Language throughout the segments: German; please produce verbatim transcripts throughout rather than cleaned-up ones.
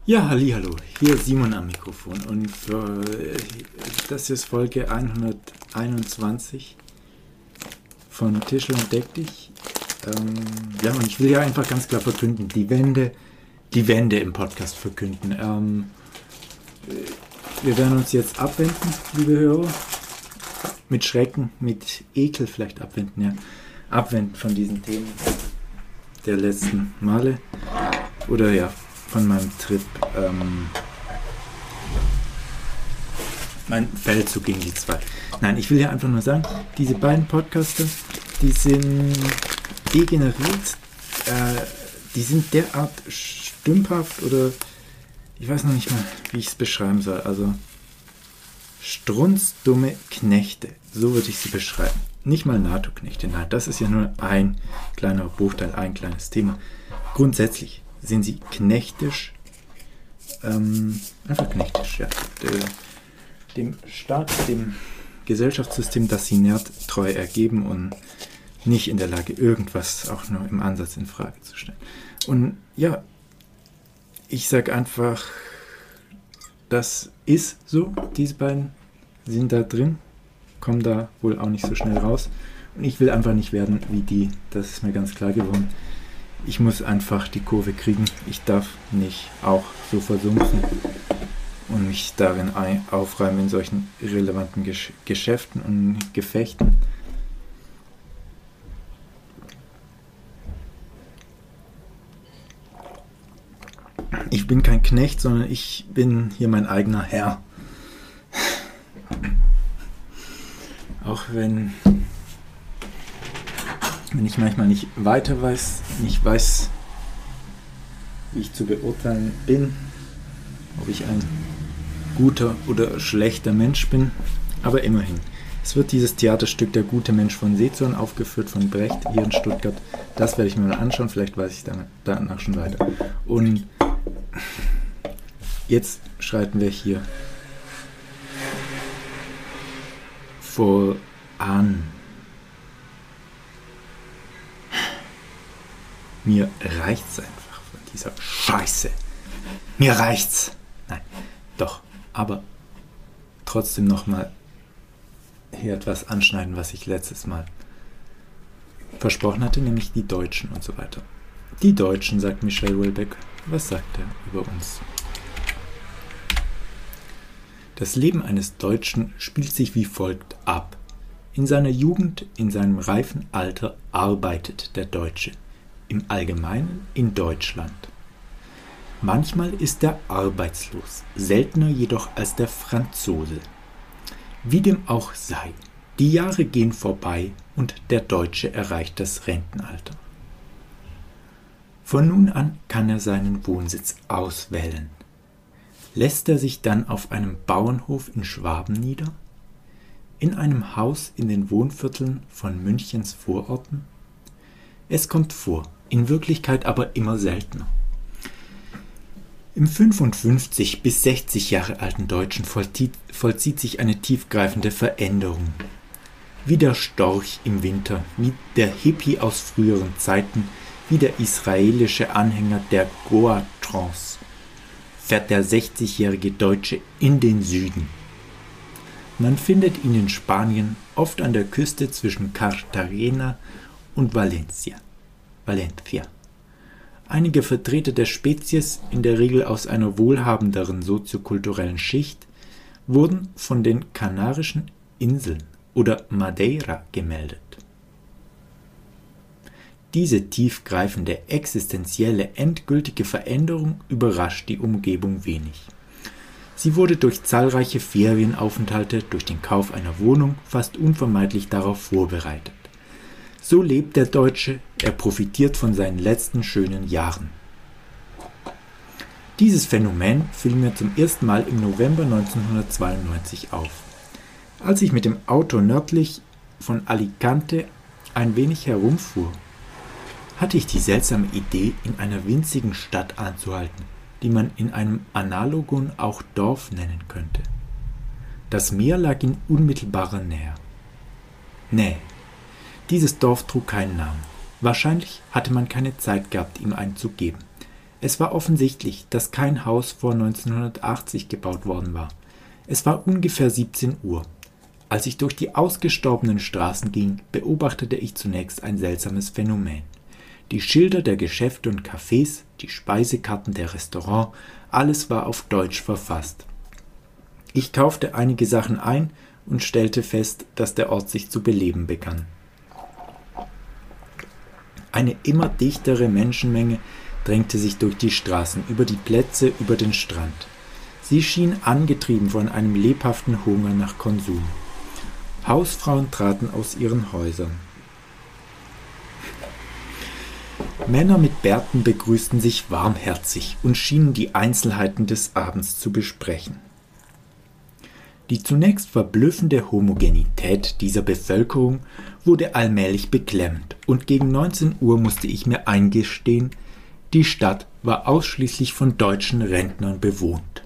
Ja, hallihallo, hier ist Simon am Mikrofon und äh, das ist Folge hunderteinundzwanzig von Tischl und Deck dich. Ähm, ja, und ich will ja einfach ganz klar verkünden, die Wende, die Wende im Podcast verkünden. Ähm, wir werden uns jetzt abwenden, liebe Hörer, mit Schrecken, mit Ekel vielleicht abwenden, ja, abwenden von diesen Themen der letzten Male oder ja, von meinem Trip, ähm, mein Feldzug gegen die zwei. Nein, ich will ja einfach nur sagen, diese beiden Podcaster, die sind degeneriert, äh, die sind derart stümperhaft oder ich weiß noch nicht mal, wie ich es beschreiben soll, also strunzdumme Knechte, so würde ich sie beschreiben. Nicht mal NATO-Knechte, nein, das ist ja nur ein kleiner Bruchteil, ein kleines Thema. Grundsätzlich sind sie knechtisch, ähm, einfach knechtisch, ja, der, dem Staat, dem Gesellschaftssystem, das sie nährt, treu ergeben und nicht in der Lage, irgendwas auch nur im Ansatz in Frage zu stellen. Und ja, ich sage einfach, das ist so, diese beiden sind da drin, kommen da wohl auch nicht so schnell raus und ich will einfach nicht werden wie die, das ist mir ganz klar geworden. Ich muss einfach die Kurve kriegen. Ich darf nicht auch so versumpfen und mich darin aufreiben in solchen irrelevanten Gesch- Geschäften und Gefechten. Ich bin kein Knecht, sondern ich bin hier mein eigener Herr. Auch wenn... Wenn ich manchmal nicht weiter weiß, nicht weiß, wie ich zu beurteilen bin, ob ich ein guter oder schlechter Mensch bin, aber immerhin. Es wird dieses Theaterstück Der gute Mensch von Sezorn aufgeführt von Brecht hier in Stuttgart. Das werde ich mir mal anschauen, vielleicht weiß ich danach schon weiter. Und jetzt schreiten wir hier voran. Mir reicht's einfach von dieser Scheiße. Mir reicht's. Nein, doch. Aber trotzdem nochmal hier etwas anschneiden, was ich letztes Mal versprochen hatte, nämlich die Deutschen und so weiter. Die Deutschen, sagt Michel Houellebecq. Was sagt er über uns? Das Leben eines Deutschen spielt sich wie folgt ab. In seiner Jugend, in seinem reifen Alter arbeitet der Deutsche. Im Allgemeinen in Deutschland. Manchmal ist er arbeitslos, seltener jedoch als der Franzose. Wie dem auch sei, die Jahre gehen vorbei und der Deutsche erreicht das Rentenalter. Von nun an kann er seinen Wohnsitz auswählen. Lässt er sich dann auf einem Bauernhof in Schwaben nieder? In einem Haus in den Wohnvierteln von Münchens Vororten? Es kommt vor, in Wirklichkeit aber immer seltener. Im fünfundfünfzig bis sechzig Jahre alten Deutschen vollzieht, vollzieht sich eine tiefgreifende Veränderung. Wie der Storch im Winter, wie der Hippie aus früheren Zeiten, wie der israelische Anhänger der Goa-Trance, fährt der sechzigjährige Deutsche in den Süden. Man findet ihn in Spanien, oft an der Küste zwischen Cartagena und Valencia. Valencia. Einige Vertreter der Spezies, in der Regel aus einer wohlhabenderen soziokulturellen Schicht, wurden von den Kanarischen Inseln oder Madeira gemeldet. Diese tiefgreifende, existenzielle, endgültige Veränderung überrascht die Umgebung wenig. Sie wurde durch zahlreiche Ferienaufenthalte, durch den Kauf einer Wohnung fast unvermeidlich darauf vorbereitet. So lebt der Deutsche, er profitiert von seinen letzten schönen Jahren. Dieses Phänomen fiel mir zum ersten Mal im November neunzehnhundertzweiundneunzig auf. Als ich mit dem Auto nördlich von Alicante ein wenig herumfuhr, hatte ich die seltsame Idee, in einer winzigen Stadt anzuhalten, die man in einem Analogon auch Dorf nennen könnte. Das Meer lag in unmittelbarer Nähe. Nähe. Dieses Dorf trug keinen Namen. Wahrscheinlich hatte man keine Zeit gehabt, ihm einen zu geben. Es war offensichtlich, dass kein Haus vor neunzehnhundertachtzig gebaut worden war. Es war ungefähr siebzehn Uhr. Als ich durch die ausgestorbenen Straßen ging, beobachtete ich zunächst ein seltsames Phänomen. Die Schilder der Geschäfte und Cafés, die Speisekarten der Restaurants, alles war auf Deutsch verfasst. Ich kaufte einige Sachen ein und stellte fest, dass der Ort sich zu beleben begann. Eine immer dichtere Menschenmenge drängte sich durch die Straßen, über die Plätze, über den Strand. Sie schien angetrieben von einem lebhaften Hunger nach Konsum. Hausfrauen traten aus ihren Häusern. Männer mit Bärten begrüßten sich warmherzig und schienen die Einzelheiten des Abends zu besprechen. Die zunächst verblüffende Homogenität dieser Bevölkerung wurde allmählich beklemmend, und gegen neunzehn Uhr musste ich mir eingestehen, die Stadt war ausschließlich von deutschen Rentnern bewohnt.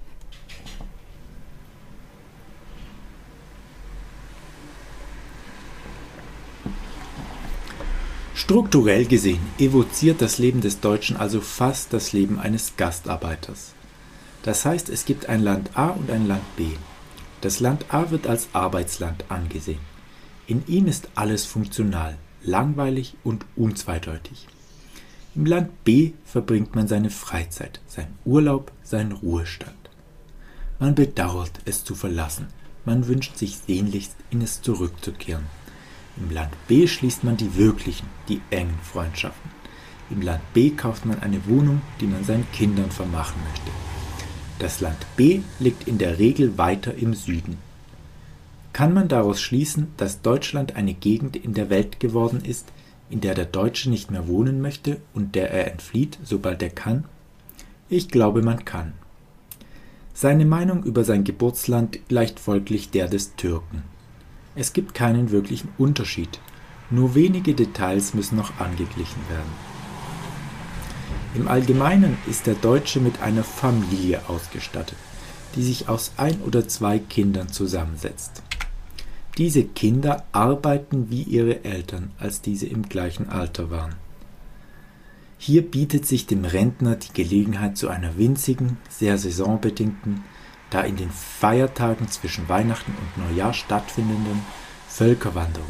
Strukturell gesehen evoziert das Leben des Deutschen also fast das Leben eines Gastarbeiters. Das heißt, es gibt ein Land A und ein Land B. Das Land A wird als Arbeitsland angesehen. In ihm ist alles funktional, langweilig und unzweideutig. Im Land B verbringt man seine Freizeit, seinen Urlaub, seinen Ruhestand. Man bedauert, es zu verlassen. Man wünscht sich sehnlichst, in es zurückzukehren. Im Land B schließt man die wirklichen, die engen Freundschaften. Im Land B kauft man eine Wohnung, die man seinen Kindern vermachen möchte. Das Land B liegt in der Regel weiter im Süden. Kann man daraus schließen, dass Deutschland eine Gegend in der Welt geworden ist, in der der Deutsche nicht mehr wohnen möchte und der er entflieht, sobald er kann? Ich glaube, man kann. Seine Meinung über sein Geburtsland gleicht folglich der des Türken. Es gibt keinen wirklichen Unterschied, nur wenige Details müssen noch angeglichen werden. Im Allgemeinen ist der Deutsche mit einer Familie ausgestattet, die sich aus ein oder zwei Kindern zusammensetzt. Diese Kinder arbeiten wie ihre Eltern, als diese im gleichen Alter waren. Hier bietet sich dem Rentner die Gelegenheit zu einer winzigen, sehr saisonbedingten, da in den Feiertagen zwischen Weihnachten und Neujahr stattfindenden Völkerwanderung.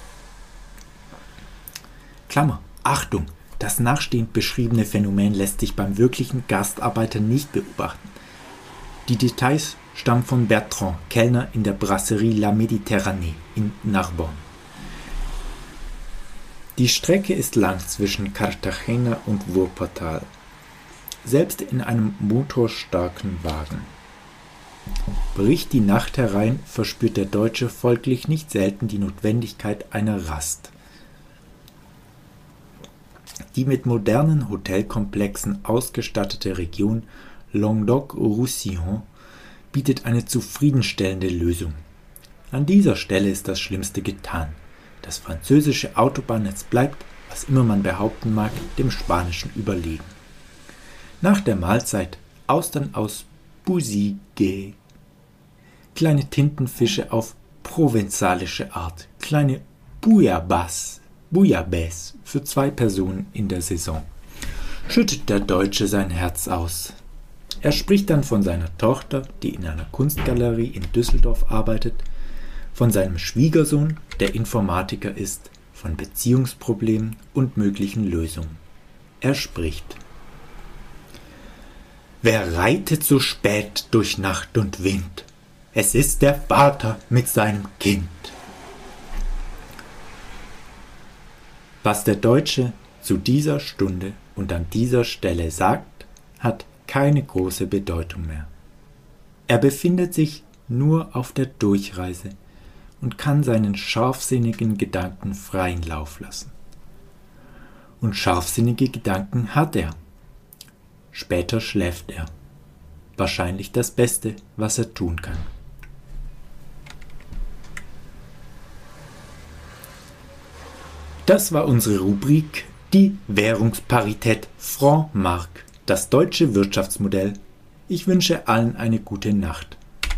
Klammer, Achtung, das nachstehend beschriebene Phänomen lässt sich beim wirklichen Gastarbeiter nicht beobachten. Die Details stammen von Bertrand, Kellner in der Brasserie La Méditerranée in Narbonne. Die Strecke ist lang zwischen Cartagena und Wuppertal, selbst in einem motorstarken Wagen. Bricht die Nacht herein, verspürt der Deutsche folglich nicht selten die Notwendigkeit einer Rast. Die mit modernen Hotelkomplexen ausgestattete Region Languedoc-Roussillon bietet eine zufriedenstellende Lösung. An dieser Stelle ist das Schlimmste getan. Das französische Autobahnnetz bleibt, was immer man behaupten mag, dem spanischen überlegen. Nach der Mahlzeit Austern aus Bousigue, kleine Tintenfische auf provenzalische Art, kleine Bouillabaisse, Bouillabaisse für zwei Personen in der Saison. Schüttet der Deutsche sein Herz aus. Er spricht dann von seiner Tochter, die in einer Kunstgalerie in Düsseldorf arbeitet, von seinem Schwiegersohn, der Informatiker ist, von Beziehungsproblemen und möglichen Lösungen. Er spricht: Wer reitet so spät durch Nacht und Wind? Es ist der Vater mit seinem Kind. Was der Deutsche zu dieser Stunde und an dieser Stelle sagt, hat keine große Bedeutung mehr. Er befindet sich nur auf der Durchreise und kann seinen scharfsinnigen Gedanken freien Lauf lassen. Und scharfsinnige Gedanken hat er. Später schläft er. Wahrscheinlich das Beste, was er tun kann. Das war unsere Rubrik Die Währungsparität Franc-Mark, das deutsche Wirtschaftsmodell. Ich wünsche allen eine gute Nacht.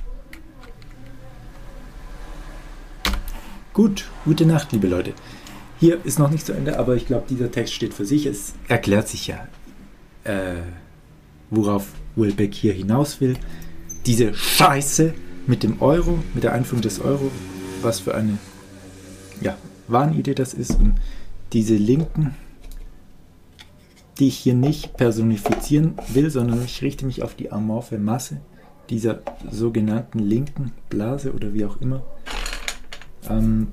Gut, gute Nacht, liebe Leute. Hier ist noch nicht zu Ende, aber ich glaube, dieser Text steht für sich. Es erklärt sich ja. äh, worauf Houellebecq hier hinaus will. Diese Scheiße mit dem Euro, mit der Einführung des Euro, was für eine ja, Wahnidee das ist. Und diese Linken, die ich hier nicht personifizieren will, sondern ich richte mich auf die amorphe Masse dieser sogenannten linken Blase oder wie auch immer, ähm,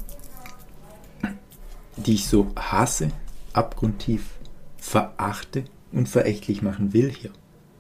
die ich so hasse, abgrundtief verachte und verächtlich machen will hier.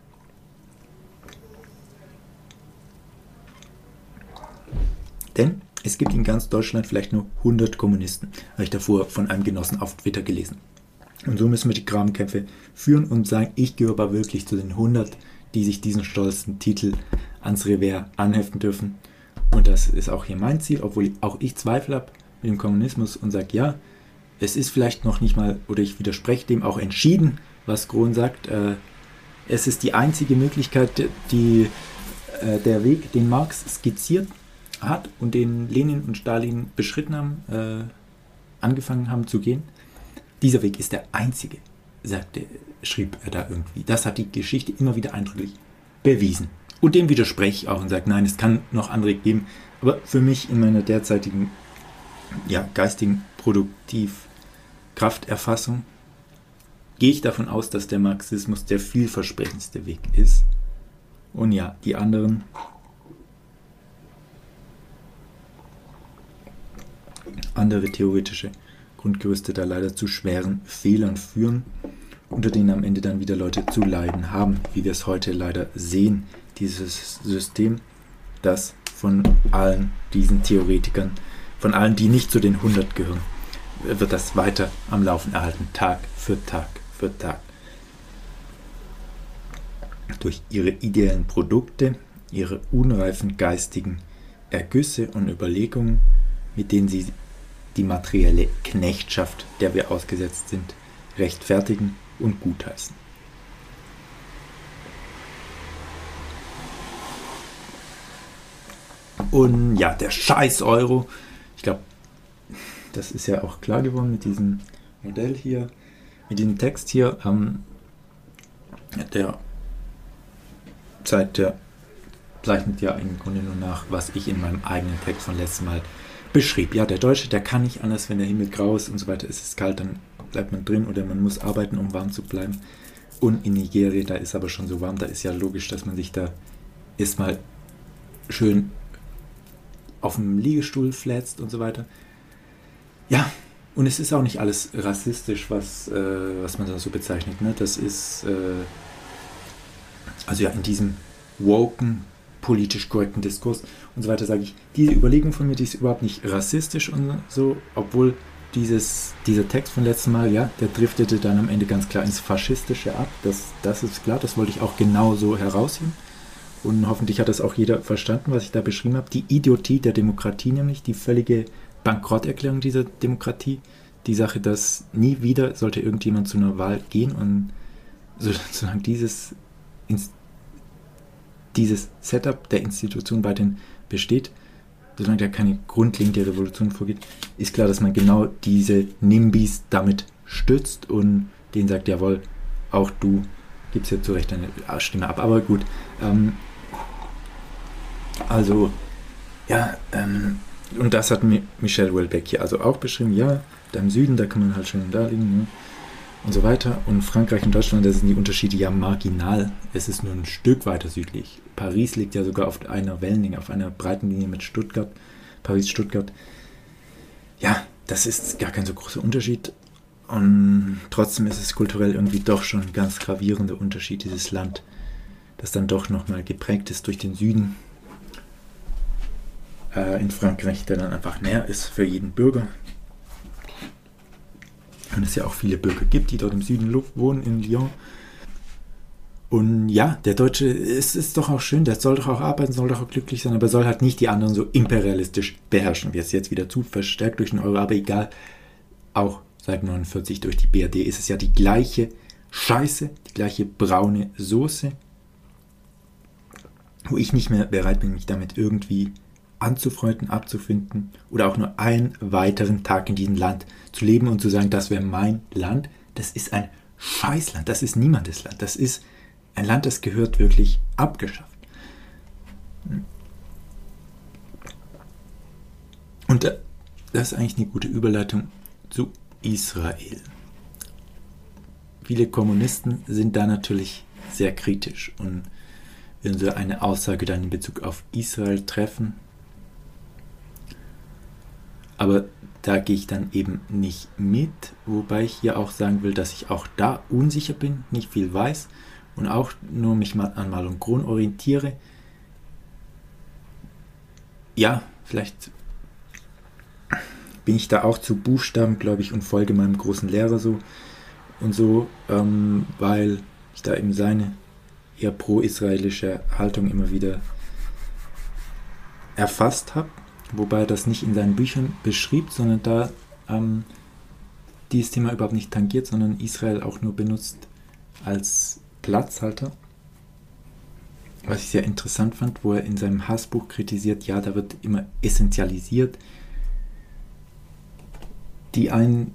Denn es gibt in ganz Deutschland vielleicht nur hundert Kommunisten, habe ich davor von einem Genossen auf Twitter gelesen. Und so müssen wir die Grabenkämpfe führen und sagen, ich gehöre aber wirklich zu den hundert, die sich diesen stolzen Titel ans Revers anheften dürfen. Und das ist auch hier mein Ziel, obwohl auch ich Zweifel habe mit dem Kommunismus und sage, ja, es ist vielleicht noch nicht mal, oder ich widerspreche dem auch entschieden, was Groen sagt, äh, es ist die einzige Möglichkeit, die, äh, der Weg, den Marx skizziert hat und den Lenin und Stalin beschritten haben, äh, angefangen haben zu gehen. Dieser Weg ist der einzige, sagte, schrieb er da irgendwie. Das hat die Geschichte immer wieder eindrücklich bewiesen. Und dem widerspreche ich auch und sage, nein, es kann noch andere geben. Aber für mich in meiner derzeitigen ja, geistigen Produktivkrafterfassung gehe ich davon aus, dass der Marxismus der vielversprechendste Weg ist. Und ja, die anderen andere theoretische Grundgerüste da leider zu schweren Fehlern führen, unter denen am Ende dann wieder Leute zu leiden haben, wie wir es heute leider sehen. Dieses System, das von allen diesen Theoretikern, von allen, die nicht zu den hundert gehören, wird das weiter am Laufen erhalten, Tag für Tag für Tag. Durch ihre ideellen Produkte, ihre unreifen geistigen Ergüsse und Überlegungen, mit denen sie die materielle Knechtschaft, der wir ausgesetzt sind, rechtfertigen und gutheißen. Und ja, der scheiß Euro, ich glaube, das ist ja auch klar geworden mit diesem Modell hier, mit diesem Text hier, ähm, der zeigt, der zeichnet ja im Grunde nur nach, was ich in meinem eigenen Text von letztem Mal beschrieb. Ja, der Deutsche, der kann nicht anders, wenn der Himmel grau ist und so weiter, ist es kalt, dann bleibt man drin oder man muss arbeiten, um warm zu bleiben. Und in Nigeria, da ist aber schon so warm, da ist ja logisch, dass man sich da erstmal schön auf dem Liegestuhl flätzt und so weiter. Ja, und es ist auch nicht alles rassistisch, was, äh, was man da so bezeichnet. Ne? Das ist, äh, also ja, in diesem woken, politisch korrekten Diskurs und so weiter sage ich, diese Überlegung von mir, die ist überhaupt nicht rassistisch und so, obwohl dieses, dieser Text von letztem Mal, ja, der driftete dann am Ende ganz klar ins Faschistische ab. Das, das ist klar, das wollte ich auch genau so herausheben. Und hoffentlich hat das auch jeder verstanden, was ich da beschrieben habe. Die Idiotie der Demokratie, nämlich die völlige Bankrotterklärung dieser Demokratie. Die Sache, dass nie wieder sollte irgendjemand zu einer Wahl gehen und solange dieses, dieses Setup der Institution weiterhin besteht, solange da keine grundlegende Revolution vorgeht, ist klar, dass man genau diese NIMBYs damit stützt und denen sagt, jawohl, auch du gibst ja zu Recht deine Stimme ab. Aber gut, ähm, also, ja, ähm, und das hat mir Michel Houellebecq hier also auch beschrieben, ja, da im Süden, da kann man halt schön da liegen, ne? Und so weiter. Und Frankreich und Deutschland, da sind die Unterschiede ja marginal. Es ist nur ein Stück weiter südlich. Paris liegt ja sogar auf einer Wellenlänge, auf einer breiten Linie mit Stuttgart, Paris-Stuttgart. Ja, das ist gar kein so großer Unterschied. Und trotzdem ist es kulturell irgendwie doch schon ein ganz gravierender Unterschied, dieses Land, das dann doch nochmal geprägt ist durch den Süden. Äh, in Frankreich, der dann einfach näher ist für jeden Bürger. Und es ja auch viele Bürger gibt, die dort im Süden wohnen, in Lyon. Und ja, der Deutsche, es ist doch auch schön, der soll doch auch arbeiten, soll doch auch glücklich sein, aber soll halt nicht die anderen so imperialistisch beherrschen, wie es jetzt wieder tut, verstärkt durch den Euro, aber egal, auch seit neunundvierzig durch die B R D ist es ja die gleiche Scheiße, die gleiche braune Soße, wo ich nicht mehr bereit bin, mich damit irgendwie anzufreunden, abzufinden oder auch nur einen weiteren Tag in diesem Land zu leben und zu sagen, das wäre mein Land. Das ist ein Scheißland, das ist niemandes Land. Das ist ein Land, das gehört wirklich abgeschafft. Und das ist eigentlich eine gute Überleitung zu Israel. Viele Kommunisten sind da natürlich sehr kritisch und wenn sie eine Aussage dann in Bezug auf Israel treffen, aber da gehe ich dann eben nicht mit, wobei ich hier auch sagen will, dass ich auch da unsicher bin, nicht viel weiß und auch nur mich mal an Mal und Kron orientiere. Ja, vielleicht bin ich da auch zu Buchstaben, glaube ich, und folge meinem großen Lehrer so und so, ähm, weil ich da eben seine eher pro-israelische Haltung immer wieder erfasst habe, wobei er das nicht in seinen Büchern beschrieb, sondern da ähm, dieses Thema überhaupt nicht tangiert, sondern Israel auch nur benutzt als Platzhalter. Was ich sehr interessant fand, wo er in seinem Hassbuch kritisiert, ja, da wird immer essentialisiert. Die einen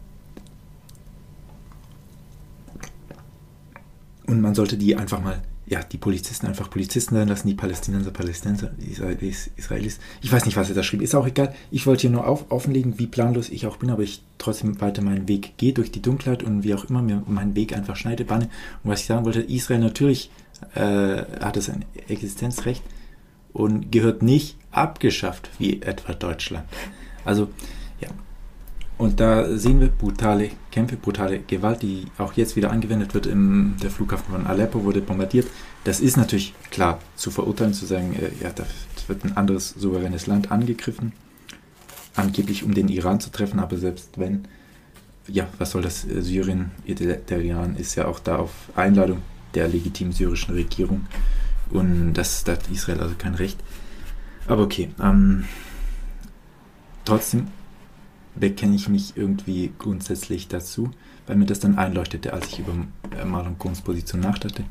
und man sollte die einfach mal, ja, die Polizisten einfach Polizisten sein lassen, die Palästinenser Palästinenser, die Israelis Israelis. Ich weiß nicht, was er da schrieb, ist auch egal. Ich wollte hier nur auf, offenlegen, wie planlos ich auch bin, aber ich trotzdem weiter meinen Weg gehe durch die Dunkelheit und wie auch immer mir meinen Weg einfach schneide, banne. Und was ich sagen wollte, Israel natürlich äh, hat es ein Existenzrecht und gehört nicht abgeschafft wie etwa Deutschland. Also, ja. Und da sehen wir brutale Kämpfe, brutale Gewalt, die auch jetzt wieder angewendet wird. Im, der Flughafen von Aleppo wurde bombardiert. Das ist natürlich klar zu verurteilen, zu sagen, äh, ja, da wird ein anderes souveränes Land angegriffen, angeblich um den Iran zu treffen, aber selbst wenn, ja, was soll das? Syrien, der Iran ist ja auch da auf Einladung der legitimen syrischen Regierung und das, da hat Israel also kein Recht. Aber okay, ähm, trotzdem bekenne ich mich irgendwie grundsätzlich dazu, weil mir das dann einleuchtete, als ich über Mal und Krons Position nachdachte.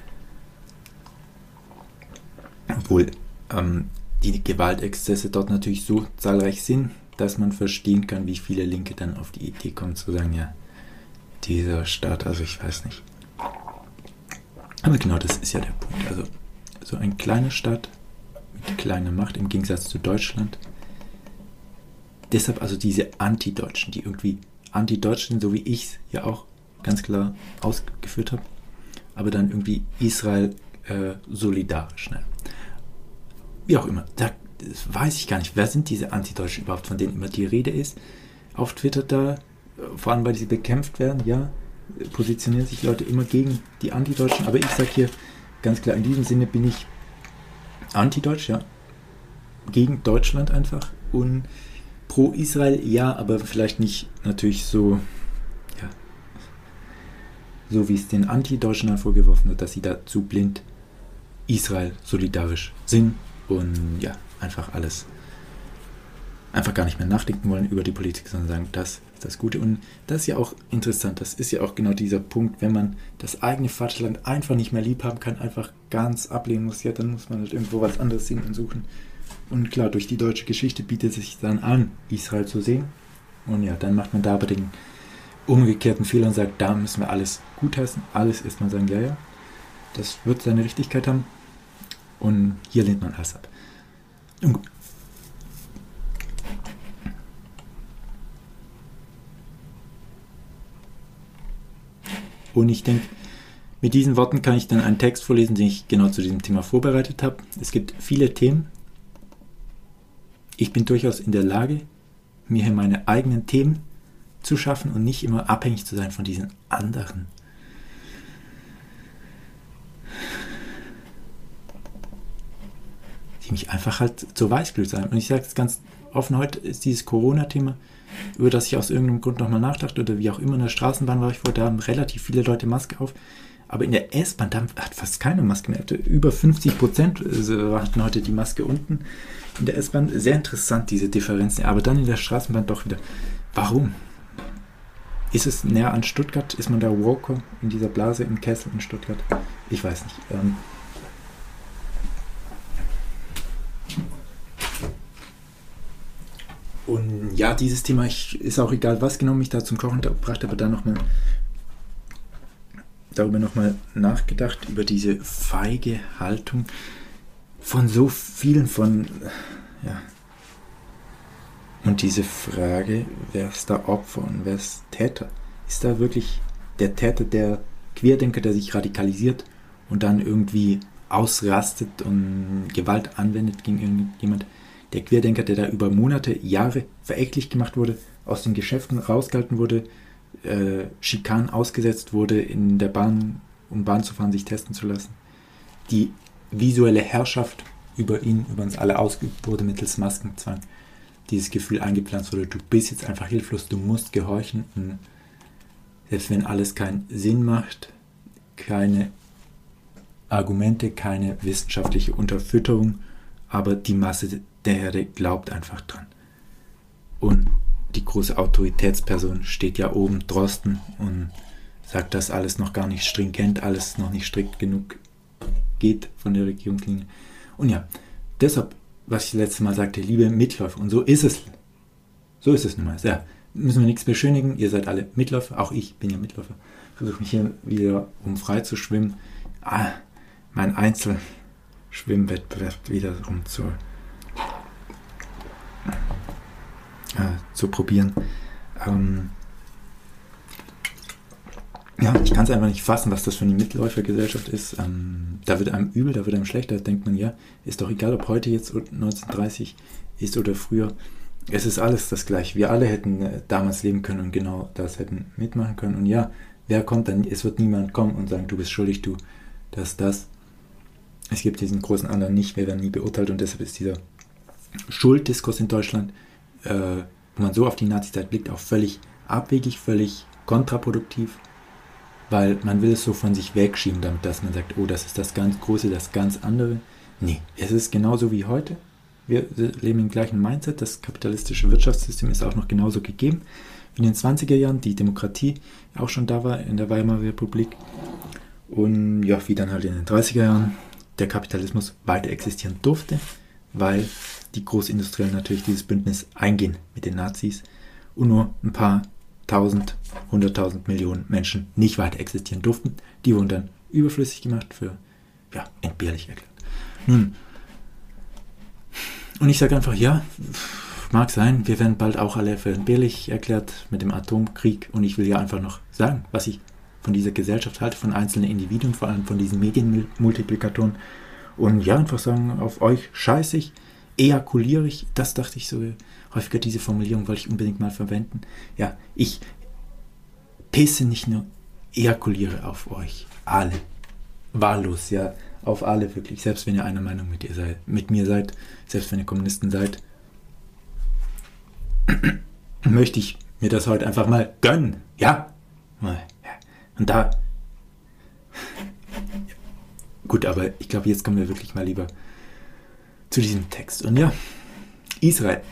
Obwohl ähm, die Gewaltexzesse dort natürlich so zahlreich sind, dass man verstehen kann, wie viele Linke dann auf die Idee kommen zu sagen, ja, dieser Staat, also ich weiß nicht. Aber genau das ist ja der Punkt. Also so ein kleiner Staat mit kleiner Macht im Gegensatz zu Deutschland. Deshalb also diese Anti-Deutschen, die irgendwie Anti-Deutschen, so wie ich es ja auch ganz klar ausgeführt habe, aber dann irgendwie Israel äh, solidarisch. Ne? Wie auch immer, da weiß ich gar nicht, wer sind diese Anti-Deutschen überhaupt, von denen immer die Rede ist. Auf Twitter da, vor allem weil sie bekämpft werden, ja, positionieren sich Leute immer gegen die Anti-Deutschen, aber ich sage hier ganz klar, in diesem Sinne bin ich Anti-Deutsch, ja, gegen Deutschland einfach und pro Israel, ja, aber vielleicht nicht natürlich so, ja, so wie es den Anti-Deutschen vorgeworfen wird, dass sie da zu blind Israel solidarisch sind und ja, einfach alles, einfach gar nicht mehr nachdenken wollen über die Politik, sondern sagen, das ist das Gute. Und das ist ja auch interessant, das ist ja auch genau dieser Punkt, wenn man das eigene Vaterland einfach nicht mehr lieb haben kann, einfach ganz ablehnen muss, ja, dann muss man halt irgendwo was anderes sehen und suchen. Und klar, durch die deutsche Geschichte bietet es sich dann an, Israel zu sehen. Und ja, dann macht man da aber den umgekehrten Fehler und sagt, da müssen wir alles gutheißen, alles erstmal sagen, ja, ja, das wird seine Richtigkeit haben. Und hier lehnt man alles ab. Und gut. Und ich denke, mit diesen Worten kann ich dann einen Text vorlesen, den ich genau zu diesem Thema vorbereitet habe. Es gibt viele Themen. Ich bin durchaus in der Lage, mir hier meine eigenen Themen zu schaffen und nicht immer abhängig zu sein von diesen anderen. Die mich einfach halt zur Weißblut sein. Und ich sage es ganz offen, heute ist dieses Corona-Thema, über das ich aus irgendeinem Grund nochmal nachdachte oder wie auch immer, in der Straßenbahn war ich vor, da haben relativ viele Leute Maske auf. Aber in der S-Bahn, da hat fast keine Maske mehr. Über fünfzig Prozent hatten heute die Maske unten. In der S-Bahn sehr interessant, diese Differenzen. Aber dann in der Straßenbahn doch wieder. Warum? Ist es näher an Stuttgart? Ist man da Walker in dieser Blase im Kessel in Stuttgart? Ich weiß nicht. Ähm Und ja, dieses Thema, ich, ist auch egal, was genau mich da zum Kochen brachte, aber dann nochmal darüber nochmal nachgedacht, über diese feige Haltung von so vielen von, ja, und diese Frage, wer ist da Opfer und wer ist Täter? Ist da wirklich der Täter der Querdenker, der sich radikalisiert und dann irgendwie ausrastet und Gewalt anwendet gegen irgendjemand? Der Querdenker, der da über Monate, Jahre verächtlich gemacht wurde, aus den Geschäften rausgehalten wurde, äh, Schikanen ausgesetzt wurde, in der Bahn, um Bahn zu fahren, sich testen zu lassen. Die visuelle Herrschaft über ihn, über uns alle ausgeübt wurde mittels Maskenzwang. Dieses Gefühl eingepflanzt wurde, du bist jetzt einfach hilflos, du musst gehorchen. Und selbst wenn alles keinen Sinn macht, keine Argumente, keine wissenschaftliche Unterfütterung, aber die Masse der Herde glaubt einfach dran. Und die große Autoritätsperson steht ja oben, Drosten, und sagt, dass alles noch gar nicht stringent, alles noch nicht strikt genug geht von der Regierungslinie. Und ja, deshalb, was ich letztes Mal sagte, liebe Mitläufer, und so ist es. So ist es nun mal. Ja, müssen wir nichts beschönigen, ihr seid alle Mitläufer, auch ich bin ja Mitläufer. Versuche mich hier wieder, um frei zu schwimmen, ah, mein Einzelschwimmwettbewerb wiederum zu Äh, zu probieren. Ähm, ja, ich kann es einfach nicht fassen, was das für eine Mitläufergesellschaft ist. Ähm, da wird einem übel, da wird einem schlecht, da denkt man, ja, ist doch egal, ob heute jetzt neunzehnhundertdreißig ist oder früher. Es ist alles das Gleiche. Wir alle hätten äh, damals leben können und genau das hätten mitmachen können. Und ja, wer kommt dann? Es wird niemand kommen und sagen, du bist schuldig, du, das, das. Es gibt diesen großen anderen nicht, wir werden nie beurteilt, und deshalb ist dieser Schulddiskurs in Deutschland, Äh, wenn man so auf die Nazi-Zeit blickt, auch völlig abwegig, völlig kontraproduktiv, weil man will es so von sich wegschieben, damit dass man sagt, oh, das ist das ganz Große, das ganz andere. Nee, es ist genauso wie heute. Wir leben im gleichen Mindset, das kapitalistische Wirtschaftssystem ist auch noch genauso gegeben wie in den zwanziger Jahren, die Demokratie auch schon da war in der Weimarer Republik, und ja, wie dann halt in den dreißiger Jahren der Kapitalismus weiter existieren durfte, weil die Großindustriellen natürlich dieses Bündnis eingehen mit den Nazis und nur ein paar tausend, hunderttausend Millionen Menschen nicht weiter existieren durften. Die wurden dann überflüssig gemacht, für, ja, entbehrlich erklärt. Nun, und ich sage einfach, ja, mag sein, wir werden bald auch alle für entbehrlich erklärt mit dem Atomkrieg, und ich will ja einfach noch sagen, was ich von dieser Gesellschaft halte, von einzelnen Individuen, vor allem von diesen Medienmultiplikatoren, und ja, einfach sagen, auf euch scheiße ich, ejakuliere ich, das dachte ich so häufiger, diese Formulierung wollte ich unbedingt mal verwenden. Ja, ich pisse nicht nur, ejakuliere auf euch, alle, wahllos, ja, auf alle wirklich, selbst wenn ihr einer Meinung mit ihr seid, mit mir seid, selbst wenn ihr Kommunisten seid, möchte ich mir das heute einfach mal gönnen, ja, und da, gut, aber ich glaube, jetzt kommen wir wirklich mal lieber zu diesem Text. Und ja, Israel.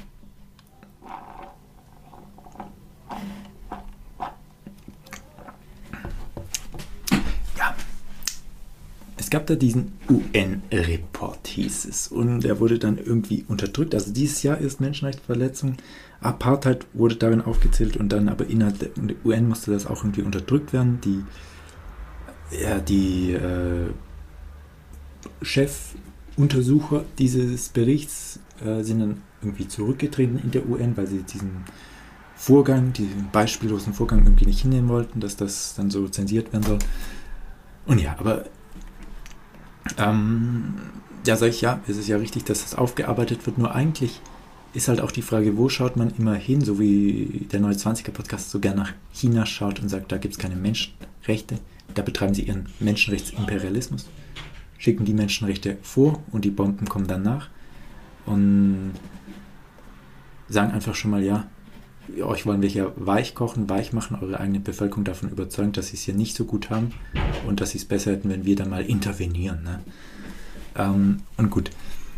Ja, es gab da diesen U N-Report, hieß es. Und der wurde dann irgendwie unterdrückt. Also dieses Jahr ist Menschenrechtsverletzung. Apartheid wurde darin aufgezählt, und dann aber innerhalb der U N musste das auch irgendwie unterdrückt werden. Die, ja, die äh, Chef Untersucher dieses Berichts äh, sind dann irgendwie zurückgetreten in der U N, weil sie diesen Vorgang, diesen beispiellosen Vorgang irgendwie nicht hinnehmen wollten, dass das dann so zensiert werden soll. Und ja, aber ähm, ja, sage ich, ja, es ist ja richtig, dass das aufgearbeitet wird, nur eigentlich ist halt auch die Frage, wo schaut man immer hin, so wie der neue zwanziger Podcast so gern nach China schaut und sagt, da gibt es keine Menschenrechte, da betreiben sie ihren Menschenrechtsimperialismus, schicken die Menschenrechte vor und die Bomben kommen dann nach und sagen einfach schon mal, ja, euch wollen wir hier weich kochen, weich machen, eure eigene Bevölkerung davon überzeugen, dass sie es hier nicht so gut haben und dass sie es besser hätten, wenn wir dann mal intervenieren. Ne? Ähm, und gut.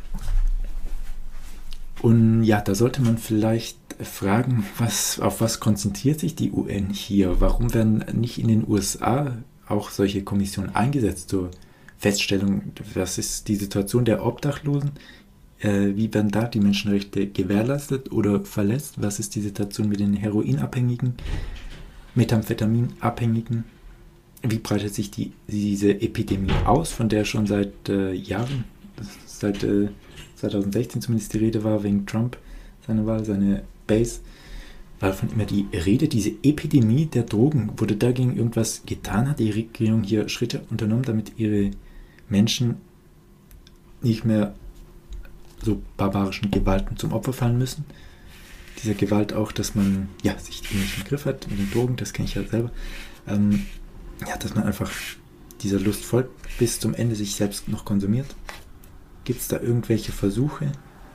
Und ja, da sollte man vielleicht fragen, was, auf was konzentriert sich die U N hier? Warum werden nicht in den U S A auch solche Kommissionen eingesetzt zur Feststellung, was ist die Situation der Obdachlosen? Äh, wie werden da die Menschenrechte gewährleistet oder verletzt? Was ist die Situation mit den Heroinabhängigen, Methamphetaminabhängigen? wie breitet sich die, diese Epidemie aus, von der schon seit äh, Jahren, seit äh, zwanzig sechzehn zumindest die Rede war, wegen Trump, seine Wahl, seine Base, war davon immer die Rede, diese Epidemie der Drogen, wurde dagegen irgendwas getan, hat die Regierung hier Schritte unternommen, damit ihre Menschen nicht mehr so barbarischen Gewalten zum Opfer fallen müssen. Dieser Gewalt auch, dass man ja, sich nicht im Griff hat mit den Drogen, das kenne ich ja selber. Ähm, ja, dass man einfach dieser Lust folgt, bis zum Ende sich selbst noch konsumiert. Gibt es da irgendwelche Versuche?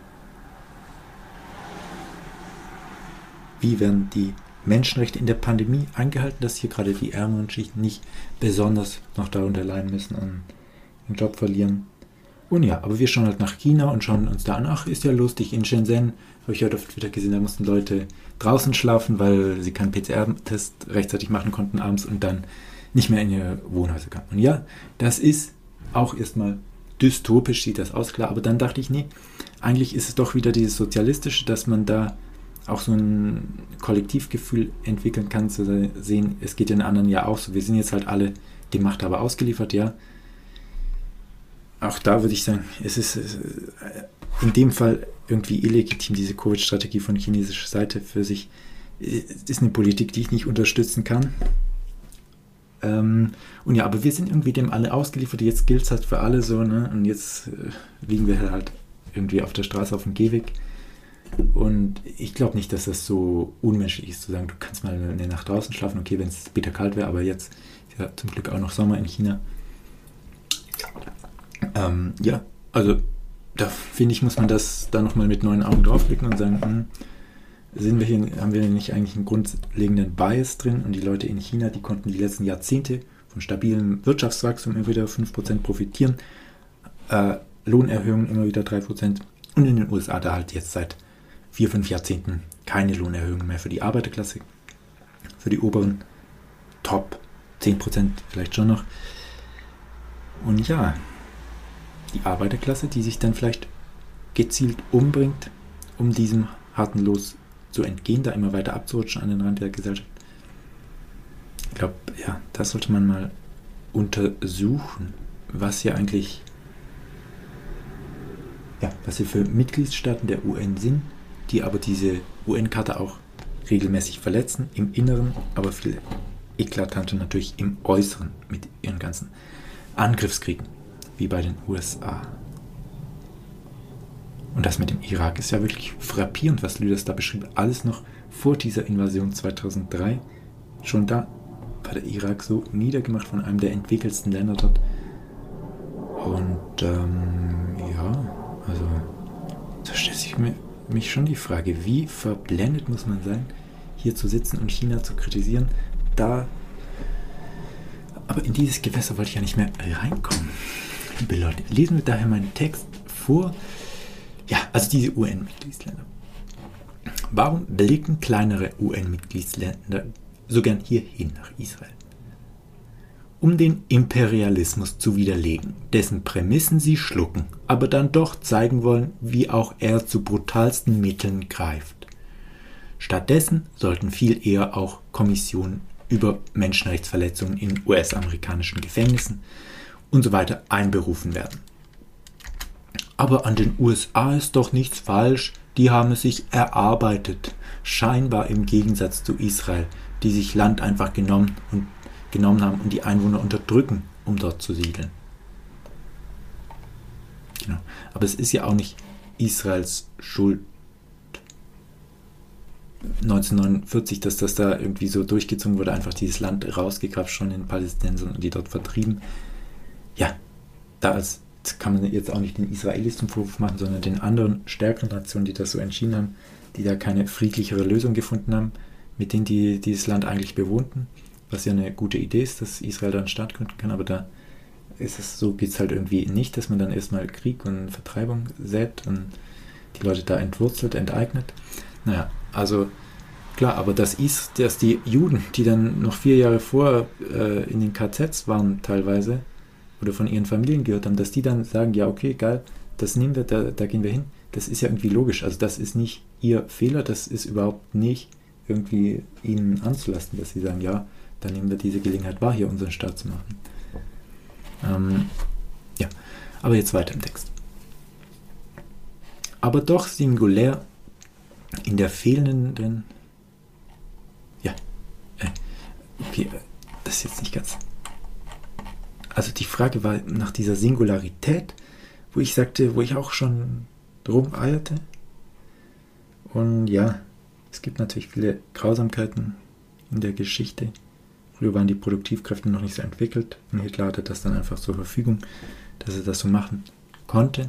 Wie werden die Menschenrechte in der Pandemie eingehalten, dass hier gerade die ärmeren Schichten nicht besonders noch darunter leiden müssen und den Job verlieren? Und ja, aber wir schauen halt nach China und schauen uns da an, ach, ist ja lustig, in Shenzhen, habe ich heute auf Twitter gesehen, da mussten Leute draußen schlafen, weil sie keinen P C R-Test rechtzeitig machen konnten abends und dann nicht mehr in ihre Wohnhäuser kamen. Und ja, das ist auch erstmal dystopisch, sieht das aus, klar, aber dann dachte ich, nee, eigentlich ist es doch wieder dieses Sozialistische, dass man da auch so ein Kollektivgefühl entwickeln kann, zu sehen, es geht den anderen ja auch so, wir sind jetzt halt alle dem Machthaber ausgeliefert, ja. Auch da würde ich sagen, es ist in dem Fall irgendwie illegitim, diese Covid-Strategie von chinesischer Seite für sich. Es ist eine Politik, die ich nicht unterstützen kann. Ähm, und ja, aber wir sind irgendwie dem alle ausgeliefert, jetzt gilt es halt für alle so, ne? Und jetzt äh, liegen wir halt irgendwie auf der Straße auf dem Gehweg. Und ich glaube nicht, dass das so unmenschlich ist, zu sagen, du kannst mal eine Nacht draußen schlafen, okay, wenn es bitterkalt wäre, aber jetzt ist ja zum Glück auch noch Sommer in China. Ähm, ja, also da finde ich, muss man das da nochmal mit neuen Augen draufblicken und sagen, hm, sind wir hier, haben wir nicht eigentlich einen grundlegenden Bias drin und die Leute in China, die konnten die letzten Jahrzehnte von stabilem Wirtschaftswachstum immer wieder fünf Prozent profitieren, äh, Lohnerhöhungen immer wieder drei Prozent und in den U S A da halt jetzt seit vier, fünf Jahrzehnten keine Lohnerhöhungen mehr für die Arbeiterklasse, für die oberen Top zehn Prozent vielleicht schon noch. Und ja, die Arbeiterklasse, die sich dann vielleicht gezielt umbringt, um diesem harten Los zu entgehen, da immer weiter abzurutschen an den Rand der Gesellschaft. Ich glaube, ja, das sollte man mal untersuchen, was hier eigentlich, ja, was hier für Mitgliedstaaten der U N sind, die aber diese U N-Charta auch regelmäßig verletzen, im Inneren, aber viel eklatanter natürlich im Äußeren mit ihren ganzen Angriffskriegen, wie bei den U S A. Und das mit dem Irak ist ja wirklich frappierend, was Lüders da beschrieb. Alles noch vor dieser Invasion zweitausenddrei. Schon da war der Irak so niedergemacht von einem der entwickelsten Länder dort. Und ähm, ja, also da stellt sich mir, mich schon die Frage, wie verblendet muss man sein, hier zu sitzen und China zu kritisieren, da. Aber in dieses Gewässer wollte ich ja nicht mehr reinkommen. Liebe Leute, lesen wir daher meinen Text vor. Ja, also diese U N-Mitgliedsländer. Warum blicken kleinere U N-Mitgliedsländer so gern hierhin nach Israel? Um den Imperialismus zu widerlegen, dessen Prämissen sie schlucken, aber dann doch zeigen wollen, wie auch er zu brutalsten Mitteln greift. Stattdessen sollten viel eher auch Kommissionen über Menschenrechtsverletzungen in U S-amerikanischen Gefängnissen und so weiter einberufen werden. Aber an den U S A ist doch nichts falsch, die haben es sich erarbeitet, scheinbar im Gegensatz zu Israel, die sich Land einfach genommen, und, genommen haben und die Einwohner unterdrücken, um dort zu siedeln. Genau. Aber es ist ja auch nicht Israels Schuld neunzehnhundertneunundvierzig, dass das da irgendwie so durchgezogen wurde, einfach dieses Land rausgegraben, schon in Palästinensern und die dort vertrieben. Ja, da als kann man jetzt auch nicht den Israelis zum Vorwurf machen, sondern den anderen stärkeren Nationen, die das so entschieden haben, die da keine friedlichere Lösung gefunden haben, mit denen die dieses Land eigentlich bewohnten, was ja eine gute Idee ist, dass Israel da einen Staat gründen kann, aber da ist es so, geht es halt irgendwie nicht, dass man dann erstmal Krieg und Vertreibung sät und die Leute da entwurzelt, enteignet. Naja, also klar, aber das ist, dass die Juden, die dann noch vier Jahre vor äh, in den K Zs waren teilweise, oder von ihren Familien gehört haben, dass die dann sagen, ja okay, geil, das nehmen wir, da, da gehen wir hin, das ist ja irgendwie logisch. Also das ist nicht ihr Fehler, das ist überhaupt nicht irgendwie ihnen anzulasten, dass sie sagen, ja, dann nehmen wir diese Gelegenheit wahr, hier unseren Staat zu machen. Ähm, ja, aber jetzt weiter im Text. Aber doch singulär in der fehlenden, ja, äh, okay, das ist jetzt nicht ganz, also die Frage war nach dieser Singularität, wo ich sagte, wo ich auch schon drum eierte. Und ja, es gibt natürlich viele Grausamkeiten in der Geschichte. Früher waren die Produktivkräfte noch nicht so entwickelt und Hitler hatte das dann einfach zur Verfügung, dass er das so machen konnte.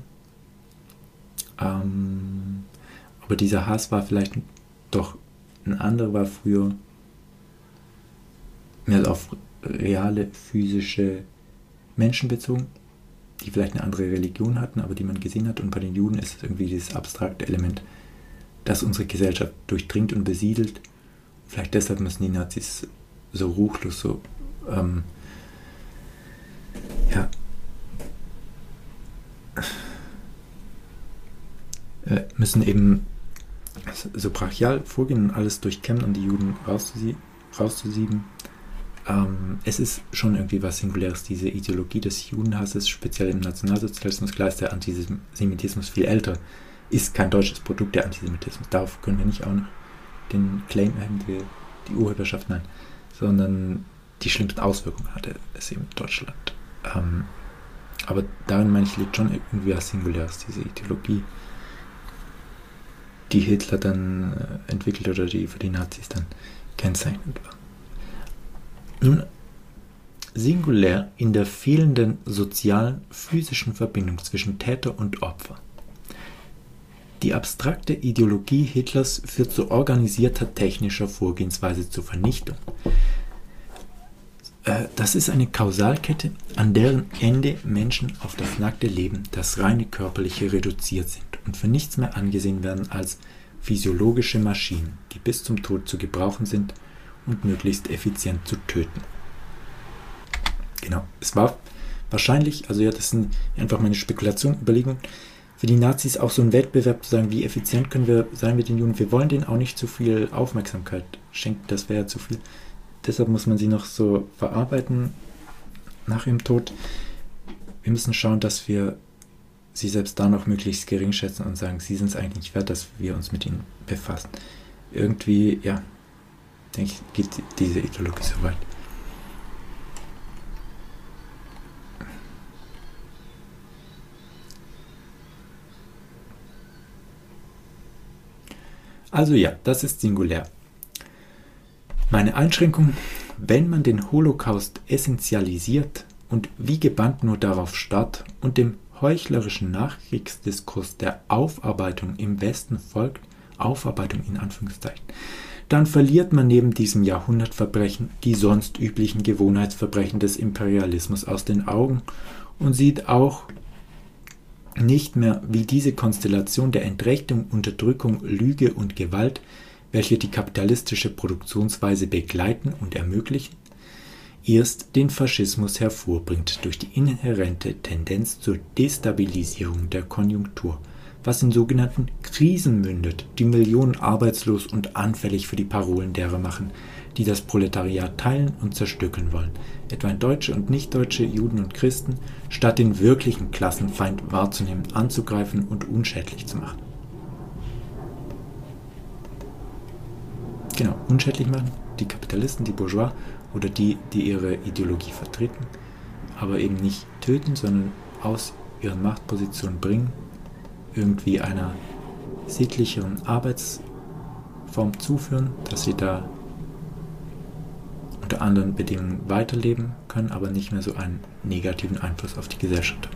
Ähm, aber dieser Hass war vielleicht doch ein anderer, war früher mehr auf reale, physische Menschen bezogen, die vielleicht eine andere Religion hatten, aber die man gesehen hat. Und bei den Juden ist es irgendwie dieses abstrakte Element, das unsere Gesellschaft durchdringt und besiedelt. Vielleicht deshalb müssen die Nazis so ruchlos, so ähm, ja, äh, müssen eben so brachial vorgehen und alles durchkämmen und die Juden rauszusie- rauszusieben. Ähm, es ist schon irgendwie was Singuläres, diese Ideologie des Judenhasses, speziell im Nationalsozialismus. Klar ist der Antisemitismus viel älter, ist kein deutsches Produkt, der Antisemitismus. Darauf können wir nicht auch noch den Claim erheben, die, die Urheberschaft, nein, sondern die schlimmsten Auswirkungen hatte es eben in Deutschland. Ähm, aber darin, meine ich, liegt schon irgendwie was Singuläres, diese Ideologie, die Hitler dann äh, entwickelt oder die für die Nazis dann kennzeichnend war. Nun, singulär in der fehlenden sozialen, physischen Verbindung zwischen Täter und Opfer. Die abstrakte Ideologie Hitlers führt zu organisierter technischer Vorgehensweise zur Vernichtung. Äh, das ist eine Kausalkette, an deren Ende Menschen auf das nackte Leben, das reine körperliche, reduziert sind und für nichts mehr angesehen werden als physiologische Maschinen, die bis zum Tod zu gebrauchen sind und möglichst effizient zu töten. Genau, es war wahrscheinlich, also ja, das sind einfach meine Spekulationen, Überlegungen, für die Nazis auch so ein Wettbewerb zu sagen, wie effizient können wir sein mit den Juden. Wir wollen denen auch nicht zu viel Aufmerksamkeit schenken, das wäre ja zu viel. Deshalb muss man sie noch so verarbeiten nach ihrem Tod. Wir müssen schauen, dass wir sie selbst da noch möglichst gering schätzen und sagen, sie sind es eigentlich nicht wert, dass wir uns mit ihnen befassen. Irgendwie, ja, denke ich, geht diese Ideologie so weit. Also ja, das ist singulär. Meine Einschränkung, wenn man den Holocaust essentialisiert und wie gebannt nur darauf starrt und dem heuchlerischen Nachkriegsdiskurs der Aufarbeitung im Westen folgt, Aufarbeitung in Anführungszeichen, dann verliert man neben diesem Jahrhundertverbrechen die sonst üblichen Gewohnheitsverbrechen des Imperialismus aus den Augen und sieht auch nicht mehr, wie diese Konstellation der Entrechtung, Unterdrückung, Lüge und Gewalt, welche die kapitalistische Produktionsweise begleiten und ermöglichen, erst den Faschismus hervorbringt durch die inhärente Tendenz zur Destabilisierung der Konjunktur, was in sogenannten Krisen mündet, die Millionen arbeitslos und anfällig für die Parolen derer machen, die das Proletariat teilen und zerstückeln wollen, etwa in Deutsche und Nichtdeutsche, Juden und Christen, statt den wirklichen Klassenfeind wahrzunehmen, anzugreifen und unschädlich zu machen. Genau, unschädlich machen, die Kapitalisten, die Bourgeois oder die, die ihre Ideologie vertreten, aber eben nicht töten, sondern aus ihren Machtpositionen bringen, irgendwie einer sittlicheren Arbeitsform zuführen, dass sie da unter anderen Bedingungen weiterleben können, aber nicht mehr so einen negativen Einfluss auf die Gesellschaft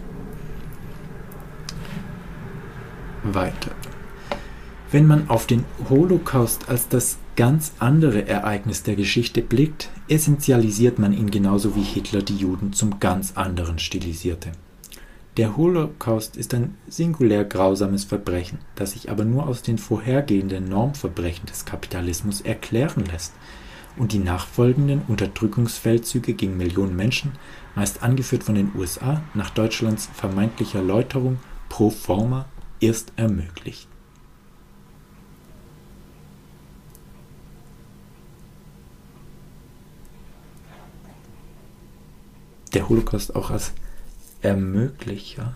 haben. Weiter. Wenn man auf den Holocaust als das ganz andere Ereignis der Geschichte blickt, essentialisiert man ihn genauso wie Hitler die Juden zum ganz anderen stilisierte. Der Holocaust ist ein singulär grausames Verbrechen, das sich aber nur aus den vorhergehenden Normverbrechen des Kapitalismus erklären lässt und die nachfolgenden Unterdrückungsfeldzüge gegen Millionen Menschen, meist angeführt von den U S A, nach Deutschlands vermeintlicher Läuterung pro forma erst ermöglicht. der Holocaust auch als Ermöglicher.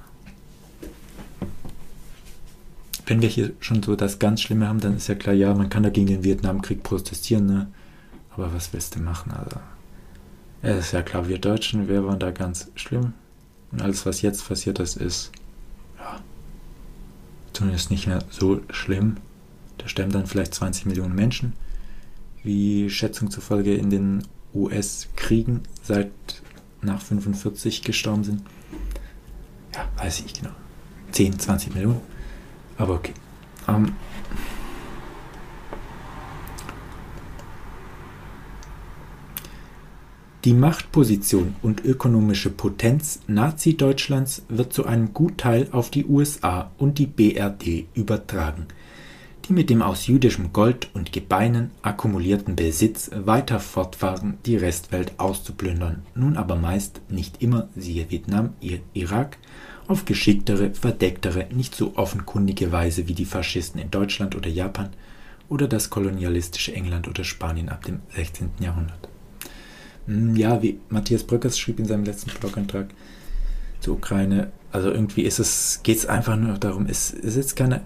Wenn wir hier schon so das ganz Schlimme haben, dann ist ja klar, ja, man kann da gegen den Vietnamkrieg protestieren, ne? Aber was willst du machen? Also, es ist ja klar, wir Deutschen, wir waren da ganz schlimm. Und alles, was jetzt passiert ist, ist, ja, zumindest nicht mehr so schlimm. Da sterben dann vielleicht zwanzig Millionen Menschen, wie Schätzung zufolge in den U S-Kriegen seit nach fünfundvierzig gestorben sind. Ja, weiß ich nicht genau. zehn, zwanzig Millionen. Aber okay. Ähm, Die Machtposition und ökonomische Potenz Nazi-Deutschlands wird zu einem Gutteil auf die U S A und die B R D übertragen, die mit dem aus jüdischem Gold und Gebeinen akkumulierten Besitz weiter fortfahren, die Restwelt auszuplündern, nun aber meist, nicht immer, siehe Vietnam, Irak, auf geschicktere, verdecktere, nicht so offenkundige Weise wie die Faschisten in Deutschland oder Japan oder das kolonialistische England oder Spanien ab dem sechzehnten Jahrhundert. Ja, wie Matthias Bröckers schrieb in seinem letzten Blogantrag zur Ukraine, also irgendwie ist es, geht es einfach nur darum, es ist jetzt keine,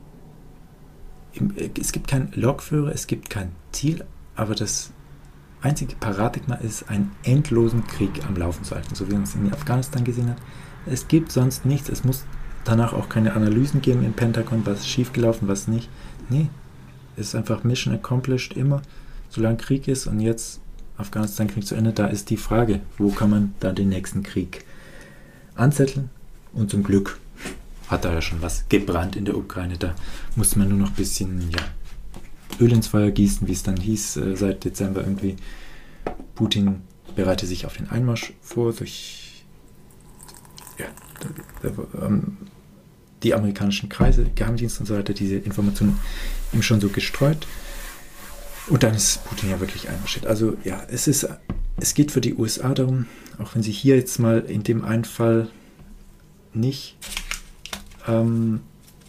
es gibt keinen Lokführer, es gibt kein Ziel, aber das einzige Paradigma ist, einen endlosen Krieg am Laufen zu halten, so wie man es in Afghanistan gesehen hat. Es gibt sonst nichts, es muss danach auch keine Analysen geben im Pentagon, was ist schiefgelaufen, was nicht. Nee, es ist einfach Mission accomplished immer, solange Krieg ist. Und jetzt Afghanistan-Krieg zu Ende, da ist die Frage, wo kann man da den nächsten Krieg anzetteln? Und zum Glück hat da ja schon was gebrannt in der Ukraine, da musste man nur noch ein bisschen ja, Öl ins Feuer gießen, wie es dann hieß, äh, seit Dezember irgendwie. Putin bereitet sich auf den Einmarsch vor durch ja, ähm, die amerikanischen Kreise, Geheimdienste und so weiter, diese Informationen ihm schon so gestreut. Und dann ist Putin ja wirklich einmarschiert. Also ja, es ist, es geht für die U S A darum, auch wenn sie hier jetzt mal in dem einen Fall nicht ähm,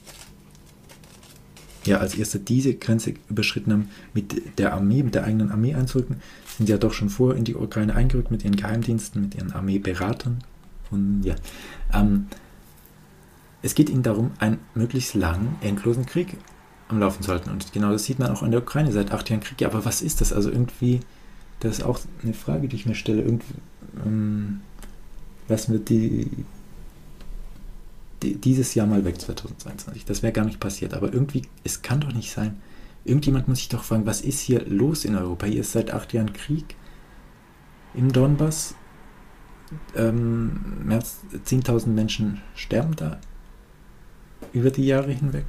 ja, als erste diese Grenze überschritten haben, mit der Armee, mit der eigenen Armee einzurücken, sind sie ja doch schon vor in die Ukraine eingerückt mit ihren Geheimdiensten, mit ihren Armeeberatern. Und ja, ähm, es geht ihnen darum, einen möglichst langen, endlosen Krieg am Laufen zu halten. Und genau das sieht man auch an der Ukraine seit acht Jahren Krieg. Ja, aber was ist das? Also irgendwie, das ist auch eine Frage, die ich mir stelle. Irgendwie, ähm, lassen wir die, die dieses Jahr mal weg, zweitausendzweiundzwanzig. Das wäre gar nicht passiert. Aber irgendwie, es kann doch nicht sein. Irgendjemand muss sich doch fragen, was ist hier los in Europa? Hier ist seit acht Jahren Krieg im Donbass. Ähm, mehr als zehntausend Menschen sterben da über die Jahre hinweg.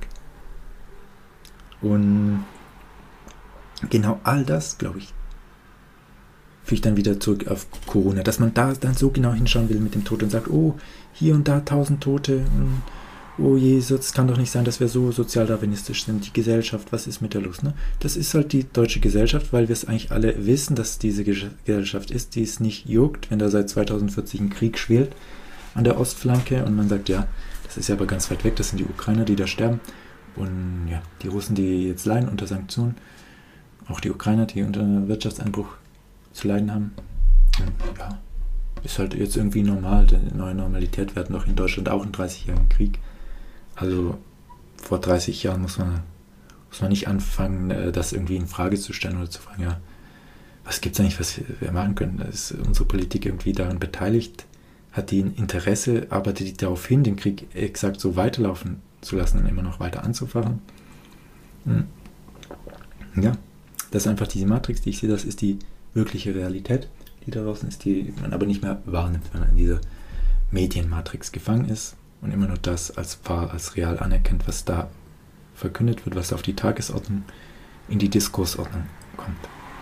Und genau all das, glaube ich, führe ich dann wieder zurück auf Corona, dass man da dann so genau hinschauen will mit dem Tod und sagt, oh, hier und da tausend Tote, oh je, das kann doch nicht sein, dass wir so sozialdarwinistisch sind, die Gesellschaft, was ist mit der los? Ne? Das ist halt die deutsche Gesellschaft, weil wir es eigentlich alle wissen, dass diese Gesellschaft ist, die es nicht juckt, wenn da seit zweitausendvierzig ein Krieg schwelt an der Ostflanke und man sagt, ja, das ist ja aber ganz weit weg, das sind die Ukrainer, die da sterben. Und ja, die Russen, die jetzt leiden unter Sanktionen, auch die Ukrainer, die unter Wirtschaftseinbruch zu leiden haben, ja, ist halt jetzt irgendwie normal. Die neue Normalität. Wir hatten doch in Deutschland auch einen dreißigjährigen Krieg. Also vor dreißig Jahren muss man, muss man nicht anfangen, das irgendwie in Frage zu stellen oder zu fragen, ja, was gibt es eigentlich, was wir machen können? Ist unsere Politik irgendwie daran beteiligt? Hat die ein Interesse? Arbeitet die darauf hin, den Krieg exakt so weiterlaufen zu lassen und immer noch weiter anzufachen? Hm. Ja, das ist einfach diese Matrix, die ich sehe, das ist die wirkliche Realität, die da draußen ist, die man aber nicht mehr wahrnimmt, wenn man in dieser Medienmatrix gefangen ist und immer nur das als wahr, als real anerkennt, was da verkündet wird, was auf die Tagesordnung, in die Diskursordnung kommt.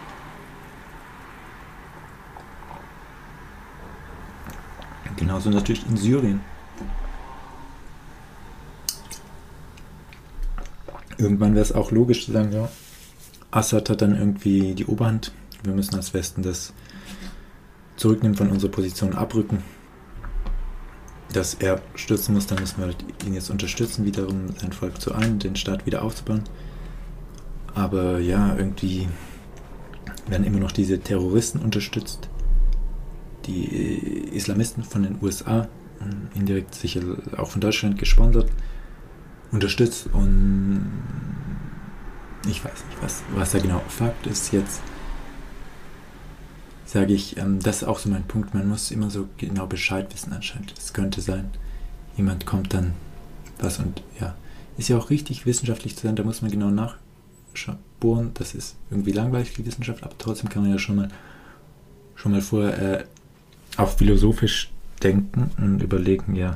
Genauso natürlich in Syrien. Irgendwann wäre es auch logisch zu sagen, ja, Assad hat dann irgendwie die Oberhand. Wir müssen als Westen das zurücknehmen, von unserer Position abrücken. Dass er stürzen muss, dann müssen wir ihn jetzt unterstützen, wiederum sein Volk zu ein, den Staat wieder aufzubauen. Aber ja, irgendwie werden immer noch diese Terroristen unterstützt, die Islamisten von den U S A, indirekt sicher auch von Deutschland gesponsert, unterstützt, und ich weiß nicht, was, was da genau Fakt ist. Jetzt sage ich, ähm, das ist auch so mein Punkt, man muss immer so genau Bescheid wissen anscheinend. Es könnte sein, jemand kommt dann was, und ja, ist ja auch richtig, wissenschaftlich zu sein, da muss man genau nachbohren, das ist irgendwie langweilig, die Wissenschaft, aber trotzdem kann man ja schon mal schon mal vorher äh, auch philosophisch denken und überlegen, ja,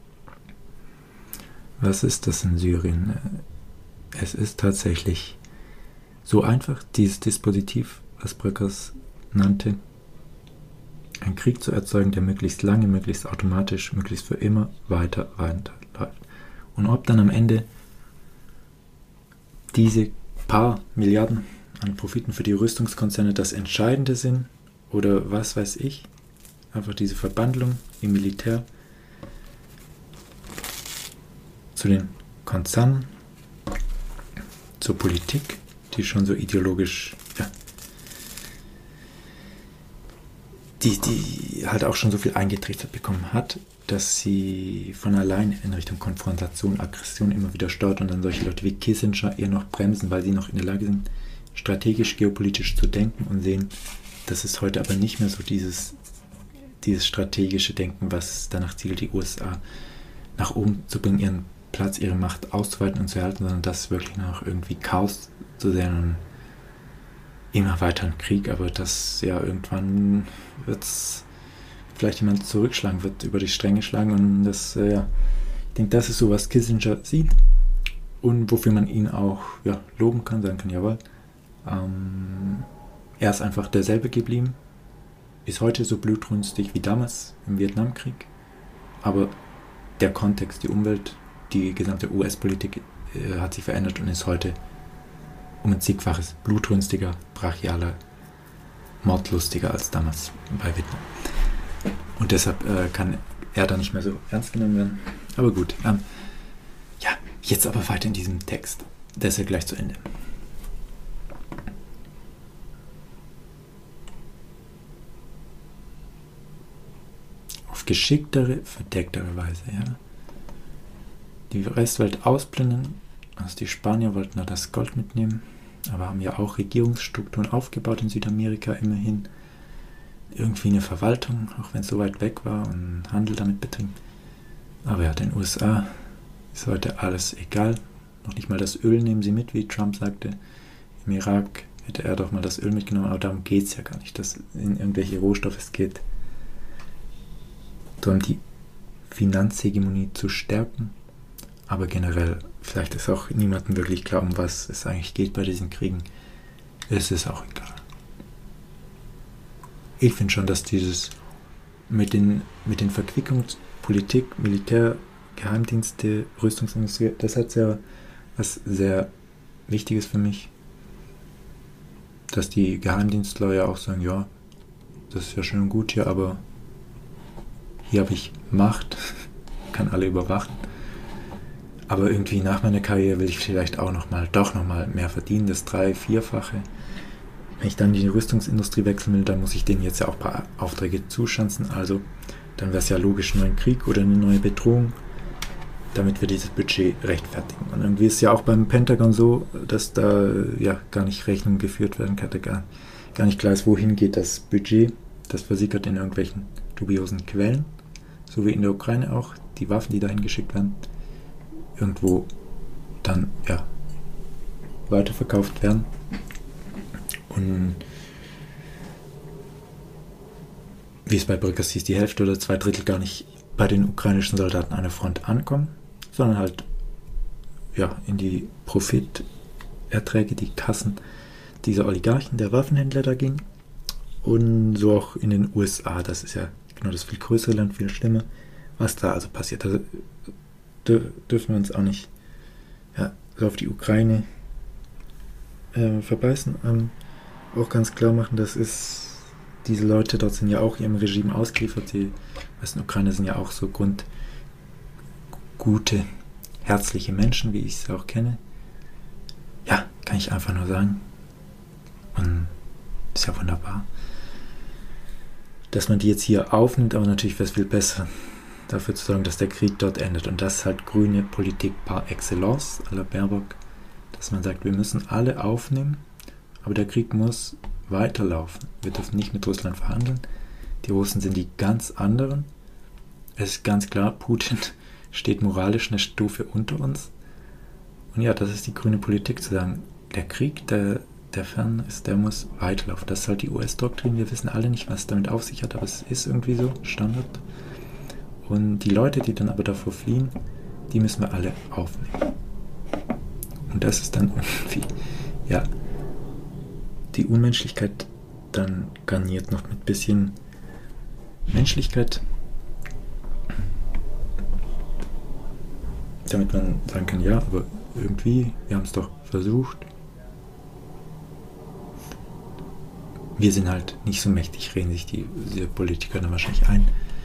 was ist das in Syrien? Es ist tatsächlich so einfach, dieses Dispositiv, was Bröckers nannte, einen Krieg zu erzeugen, der möglichst lange, möglichst automatisch, möglichst für immer weiter weiterläuft. Und ob dann am Ende diese paar Milliarden an Profiten für die Rüstungskonzerne das Entscheidende sind oder was weiß ich, einfach diese Verbandlung im Militär zu den Konzernen, zur Politik, die schon so ideologisch, ja, die, die halt auch schon so viel eingetrichtert bekommen hat, dass sie von allein in Richtung Konfrontation, Aggression immer wieder steuert, und dann solche Leute wie Kissinger eher noch bremsen, weil sie noch in der Lage sind, strategisch, geopolitisch zu denken, und sehen, das ist heute aber nicht mehr so dieses, dieses strategische Denken, was danach zielt, die U S A nach oben zu bringen, ihren Platz, ihre Macht auszuweiten und zu erhalten, sondern das wirklich noch irgendwie Chaos zu sehen und immer weiter ein Krieg, aber das, ja, irgendwann wird es vielleicht jemand zurückschlagen, wird über die Stränge schlagen, und das, äh, ja, ich denke, das ist so, was Kissinger sieht und wofür man ihn auch, ja, loben kann, sagen kann, jawohl, ähm, er ist einfach derselbe geblieben, ist heute so blutrünstig wie damals im Vietnamkrieg, aber der Kontext, die Umwelt, die gesamte U S-Politik äh, hat sich verändert und ist heute um ein zigfaches blutrünstiger, brachialer, mordlustiger als damals bei Vietnam. Und deshalb äh, kann er da nicht mehr so ernst genommen werden. Aber gut, ähm, ja, jetzt aber weiter in diesem Text. Der ist ja gleich zu Ende. Auf geschicktere, verdecktere Weise, ja. Die Restwelt ausblenden, also die Spanier wollten da das Gold mitnehmen, aber haben ja auch Regierungsstrukturen aufgebaut in Südamerika, immerhin irgendwie eine Verwaltung, auch wenn es so weit weg war, und Handel damit betrieben. Aber ja, den U S A ist heute alles egal, noch nicht mal das Öl nehmen sie mit, wie Trump sagte. Im Irak hätte er doch mal das Öl mitgenommen, aber darum geht es ja gar nicht, dass in irgendwelche Rohstoffe es geht. Darum die Finanzhegemonie zu stärken. Aber generell, vielleicht ist auch niemandem wirklich klar, um was es eigentlich geht bei diesen Kriegen. Es ist auch egal. Ich finde schon, dass dieses mit den, mit den Verquickungen Politik, Militär, Geheimdienste, Rüstungsindustrie, das hat ja was sehr Wichtiges für mich. Dass die Geheimdienstler ja auch sagen, ja, das ist ja schön und gut hier, aber hier habe ich Macht, kann alle überwachen. Aber irgendwie nach meiner Karriere will ich vielleicht auch noch mal, doch nochmal mehr verdienen, das drei-, vierfache. Wenn ich dann in die Rüstungsindustrie wechseln will, dann muss ich denen jetzt ja auch ein paar Aufträge zuschanzen. Also dann wäre es ja logisch, einen neuen Krieg oder eine neue Bedrohung, damit wir dieses Budget rechtfertigen. Und irgendwie ist ja auch beim Pentagon so, dass da ja gar nicht Rechnung geführt werden kann, gar, gar nicht klar ist, wohin geht das Budget. Das versickert in irgendwelchen dubiosen Quellen, so wie in der Ukraine auch. Die Waffen, die dahin geschickt werden, irgendwo dann ja weiterverkauft werden. Und wie es bei Bröckers hieß, die Hälfte oder zwei Drittel gar nicht bei den ukrainischen Soldaten an der Front ankommen, sondern halt ja in die Profiterträge, die Kassen dieser Oligarchen, der Waffenhändler da gingen. Und so auch in den U S A, das ist ja genau das viel größere Land, viel schlimmer, was da also passiert. Also dürfen wir uns auch nicht ja, so auf die Ukraine äh, verbeißen. Ähm, auch ganz klar machen, das ist, diese Leute dort sind ja auch ihrem Regime ausgeliefert. Die meisten Ukrainer sind ja auch so grundgute, herzliche Menschen, wie ich sie auch kenne. Ja, kann ich einfach nur sagen. Und ist ja wunderbar. dass man die jetzt hier aufnimmt, aber natürlich wäre es viel besser, dafür zu sorgen, dass der Krieg dort endet. Und das ist halt grüne Politik par excellence, à la Baerbock, dass man sagt, wir müssen alle aufnehmen, aber der Krieg muss weiterlaufen. Wir dürfen nicht mit Russland verhandeln. Die Russen sind die ganz anderen. Es ist ganz klar, Putin steht moralisch eine Stufe unter uns. Und ja, das ist die grüne Politik, zu sagen, der Krieg, der, der fern ist, der muss weiterlaufen. Das ist halt die U S-Doktrin. Wir wissen alle nicht, was damit auf sich hat, aber es ist irgendwie so Standard. Und die Leute, die dann aber davor fliehen, die müssen wir alle aufnehmen. Und das ist dann irgendwie, ja, die Unmenschlichkeit dann garniert noch mit ein bisschen Menschlichkeit, damit man sagen kann, ja, aber irgendwie, wir haben es doch versucht. Wir sind halt nicht so mächtig, reden sich die, die Politiker dann wahrscheinlich ein.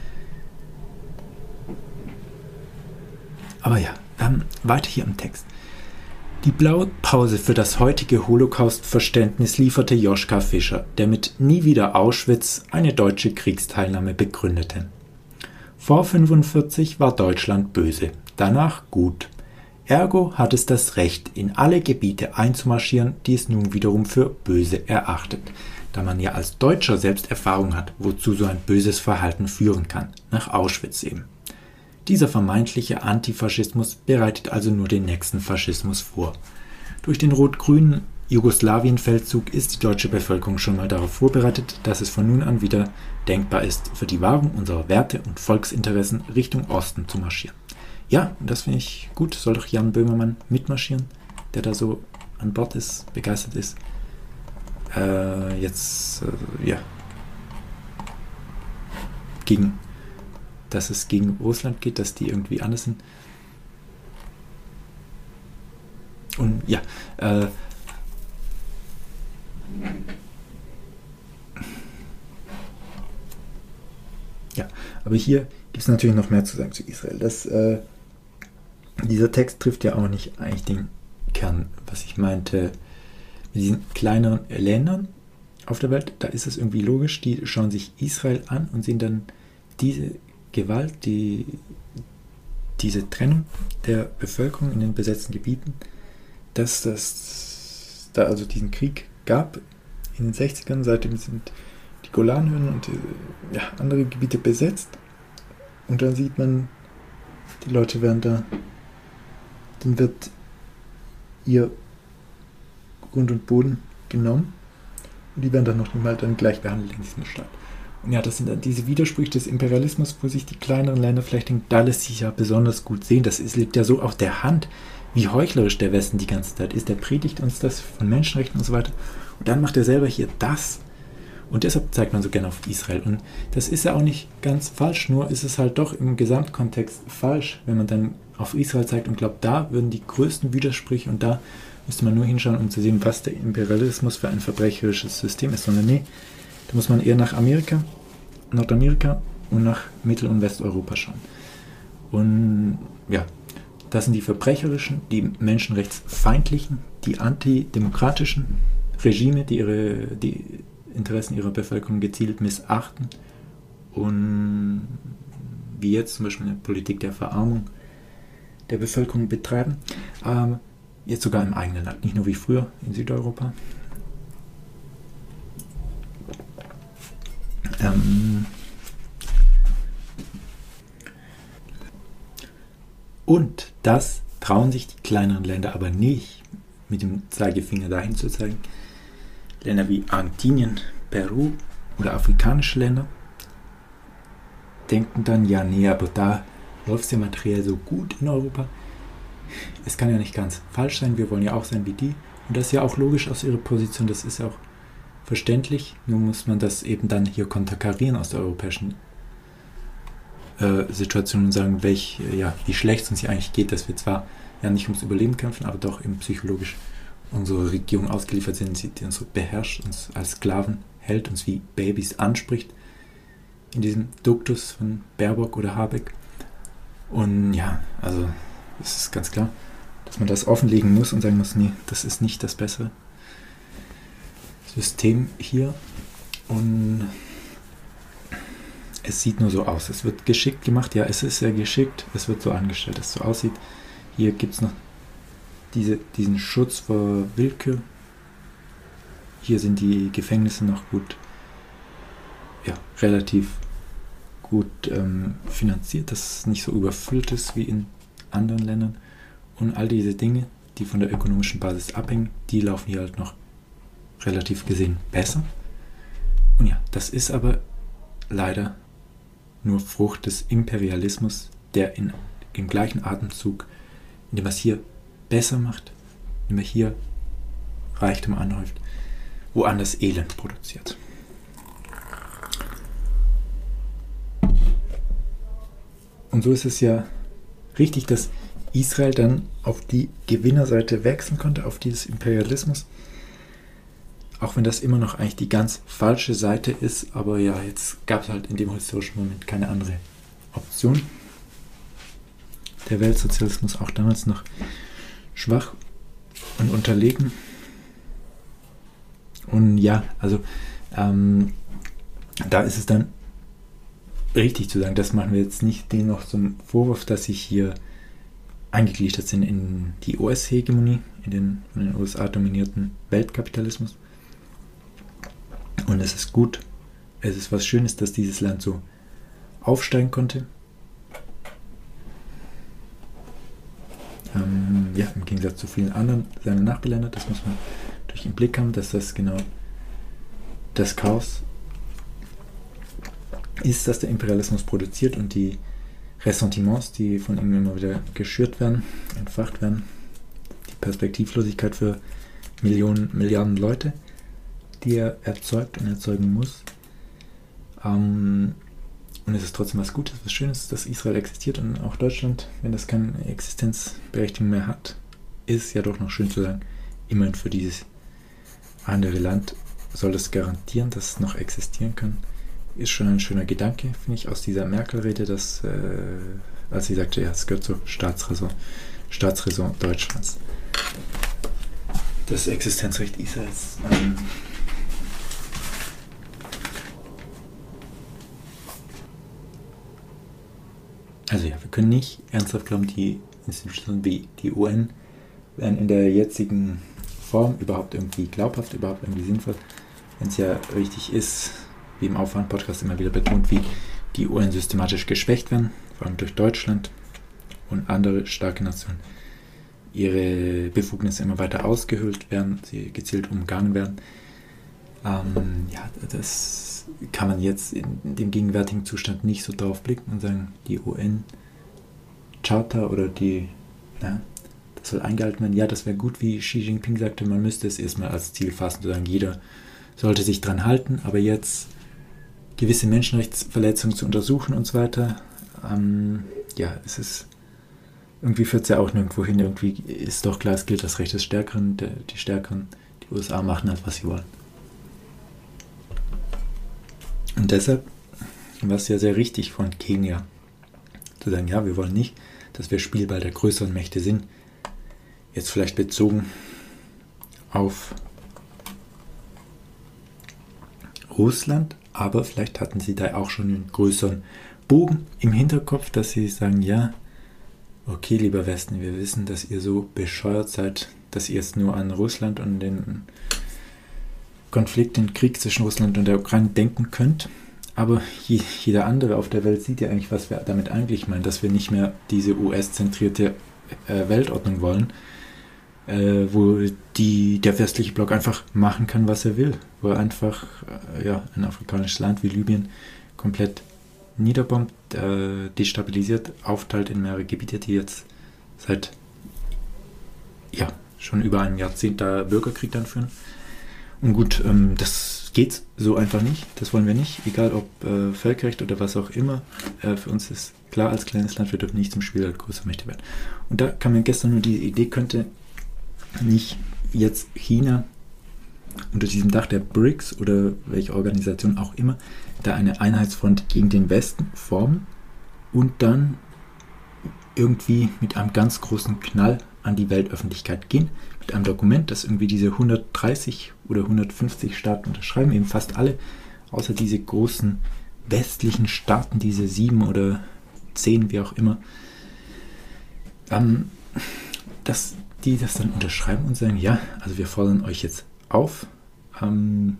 Aber ja, ähm, weiter hier im Text. Die Blaupause für das heutige Holocaust-Verständnis lieferte Joschka Fischer, der mit Nie wieder Auschwitz eine deutsche Kriegsteilnahme begründete. Vor fünfundvierzig war Deutschland böse, danach gut. Ergo hat es das Recht, in alle Gebiete einzumarschieren, die es nun wiederum für böse erachtet, da man ja als Deutscher selbst Erfahrung hat, wozu so ein böses Verhalten führen kann, nach Auschwitz eben. Dieser vermeintliche Antifaschismus bereitet also nur den nächsten Faschismus vor. Durch den rot-grünen Jugoslawienfeldzug ist die deutsche Bevölkerung schon mal darauf vorbereitet, dass es von nun an wieder denkbar ist, für die Wahrung unserer Werte und Volksinteressen Richtung Osten zu marschieren. Ja, das finde ich gut, soll doch Jan Böhmermann mitmarschieren, der da so an Bord ist, begeistert ist. Äh, jetzt, äh, ja, gegen dass es gegen Russland geht, dass die irgendwie anders sind. Und ja, äh, ja, aber hier gibt es natürlich noch mehr zu sagen zu Israel. Das, äh, dieser Text trifft ja auch nicht eigentlich den Kern, was ich meinte, mit diesen kleineren Ländern auf der Welt, da ist es irgendwie logisch, die schauen sich Israel an und sehen dann diese Gewalt, die, diese Trennung der Bevölkerung in den besetzten Gebieten, dass das da also diesen Krieg gab in den sechzigern, seitdem sind die Golanhöhen und die, ja, andere Gebiete besetzt und dann sieht man, die Leute werden da, dann wird ihr Grund und Boden genommen und die werden dann noch nicht mal dann gleich behandelt in diesem Staat. Und ja, das sind dann diese Widersprüche des Imperialismus, wo sich die kleineren Länder vielleicht denken, da lässt sich ja besonders gut sehen. Das ist, liegt ja so auf der Hand, wie heuchlerisch der Westen die ganze Zeit ist. Der predigt uns das von Menschenrechten und so weiter. Und dann macht er selber hier das. Und deshalb zeigt man so gerne auf Israel. Und das ist ja auch nicht ganz falsch, nur ist es halt doch im Gesamtkontext falsch, wenn man dann auf Israel zeigt und glaubt, da würden die größten Widersprüche und da müsste man nur hinschauen, um zu sehen, was der Imperialismus für ein verbrecherisches System ist. Sondern nee, da muss man eher nach Amerika, Nordamerika und nach Mittel- und Westeuropa schauen. Und ja, das sind die verbrecherischen, die menschenrechtsfeindlichen, die antidemokratischen Regime, die ihre die Interessen ihrer Bevölkerung gezielt missachten und wie jetzt zum Beispiel eine Politik der Verarmung der Bevölkerung betreiben. Ähm, jetzt sogar im eigenen Land, nicht nur wie früher in Südeuropa. Ähm und das trauen sich die kleineren Länder aber nicht, mit dem Zeigefinger dahin zu zeigen. Länder wie Argentinien, Peru oder afrikanische Länder denken dann, ja, nee, aber da läuft es ja materiell so gut in Europa. Es kann ja nicht ganz falsch sein, wir wollen ja auch sein wie die. Und das ist ja auch logisch aus ihrer Position, das ist ja auch verständlich, nur muss man das eben dann hier konterkarieren aus der europäischen äh, Situation und sagen, welch, ja, wie schlecht es uns hier eigentlich geht, dass wir zwar ja nicht ums Überleben kämpfen, aber doch eben psychologisch unsere Regierung ausgeliefert sind, die uns so beherrscht, uns als Sklaven hält, uns wie Babys anspricht, in diesem Duktus von Baerbock oder Habeck. Und ja, also es ist ganz klar, dass man das offenlegen muss und sagen muss, nee, das ist nicht das bessere System hier. Und es sieht nur so aus. Es wird geschickt gemacht, ja, es ist sehr geschickt, es wird so angestellt, dass es so aussieht. Hier gibt es noch diese, diesen Schutz vor Willkür. Hier sind die Gefängnisse noch gut, ja, relativ gut ähm, finanziert, dass es nicht so überfüllt ist wie in anderen Ländern. Und all diese Dinge, die von der ökonomischen Basis abhängen, die laufen hier halt noch relativ gesehen besser. Und ja, das ist aber leider nur Frucht des Imperialismus, der in, im gleichen Atemzug, indem er es hier besser macht, indem er hier Reichtum anhäuft, woanders Elend produziert. Und so ist es ja richtig, dass Israel dann auf die Gewinnerseite wechseln konnte, auf die des Imperialismus. Auch wenn das immer noch eigentlich die ganz falsche Seite ist, aber ja, jetzt gab es halt in dem historischen Moment keine andere Option. Der Weltsozialismus auch damals noch schwach und unterlegen. Und ja, also ähm, da ist es dann richtig zu sagen, das machen wir jetzt nicht denen noch zum Vorwurf, dass sie hier eingegliedert sind in die U S-Hegemonie, in den von den U S A dominierten Weltkapitalismus. Und es ist gut, es ist was Schönes, dass dieses Land so aufsteigen konnte. Ähm, ja, im Gegensatz zu vielen anderen seiner Nachbarländer, das muss man durch den Blick haben, dass das genau das Chaos ist, das der Imperialismus produziert und die Ressentiments, die von ihm immer wieder geschürt werden, entfacht werden, die Perspektivlosigkeit für Millionen, Milliarden Leute, die er erzeugt und erzeugen muss. Ähm, und es ist trotzdem was Gutes, was Schönes, dass Israel existiert und auch Deutschland, wenn das keine Existenzberechtigung mehr hat, ist ja doch noch schön zu sagen, immerhin für dieses andere Land soll es garantieren, dass es noch existieren kann. Ist schon ein schöner Gedanke, finde ich, aus dieser Merkel-Rede, dass, äh, als sie sagte, ja, es gehört zur Staatsräson, Staatsräson Deutschlands. Das Existenzrecht Israels. Ähm, also ja, wir können nicht ernsthaft glauben, die Institutionen wie die U N wären in der jetzigen Form überhaupt irgendwie glaubhaft, überhaupt irgendwie sinnvoll, wenn es ja richtig ist, wie im Aufwand-Podcast immer wieder betont, wie die U N systematisch geschwächt werden, vor allem durch Deutschland und andere starke Nationen, ihre Befugnisse immer weiter ausgehöhlt werden, sie gezielt umgangen werden. Ähm, ja, das kann man jetzt in dem gegenwärtigen Zustand nicht so drauf blicken und sagen, die U N-Charta oder die, na, das soll eingehalten werden. Ja, das wäre gut, wie Xi Jinping sagte, man müsste es erstmal als Ziel fassen, zu sagen, jeder sollte sich dran halten, aber jetzt gewisse Menschenrechtsverletzungen zu untersuchen und so weiter, ähm, ja, es ist, irgendwie führt es ja auch nirgendwo hin, irgendwie ist doch klar, es gilt das Recht des Stärkeren, der, die Stärkeren, die U S A machen halt, was sie wollen. Und deshalb war es ja sehr richtig von Kenia zu sagen, ja, wir wollen nicht, dass wir Spielball der größeren Mächte sind, jetzt vielleicht bezogen auf Russland, aber vielleicht hatten sie da auch schon einen größeren Bogen im Hinterkopf, dass sie sagen, ja, okay, lieber Westen, wir wissen, dass ihr so bescheuert seid, dass ihr jetzt nur an Russland und den Konflikt, den Krieg zwischen Russland und der Ukraine denken könnt, aber jeder andere auf der Welt sieht ja eigentlich, was wir damit eigentlich meinen, dass wir nicht mehr diese U S-zentrierte äh, Weltordnung wollen, Äh, wo die, der westliche Block einfach machen kann, was er will, wo er einfach äh, ja, ein afrikanisches Land wie Libyen komplett niederbombt, äh, destabilisiert, aufteilt in mehrere Gebiete, die jetzt seit ja, schon über einem Jahrzehnt da Bürgerkrieg dann führen. Und gut, ähm, das geht so einfach nicht, das wollen wir nicht, egal ob äh, Völkerrecht oder was auch immer. Äh, für uns ist klar, als kleines Land, wir dürfen nicht zum Spieler größer Mächte werden. Und da kam mir gestern nur die Idee, könnte nicht jetzt China unter diesem Dach der B R I C S oder welche Organisation auch immer da eine Einheitsfront gegen den Westen formen und dann irgendwie mit einem ganz großen Knall an die Weltöffentlichkeit gehen, mit einem Dokument, das irgendwie diese hundertdreißig oder hundertfünfzig Staaten unterschreiben, eben fast alle, außer diese großen westlichen Staaten, diese sieben oder zehn, wie auch immer, ähm, dass die das dann unterschreiben und sagen, ja, also wir fordern euch jetzt auf, ähm,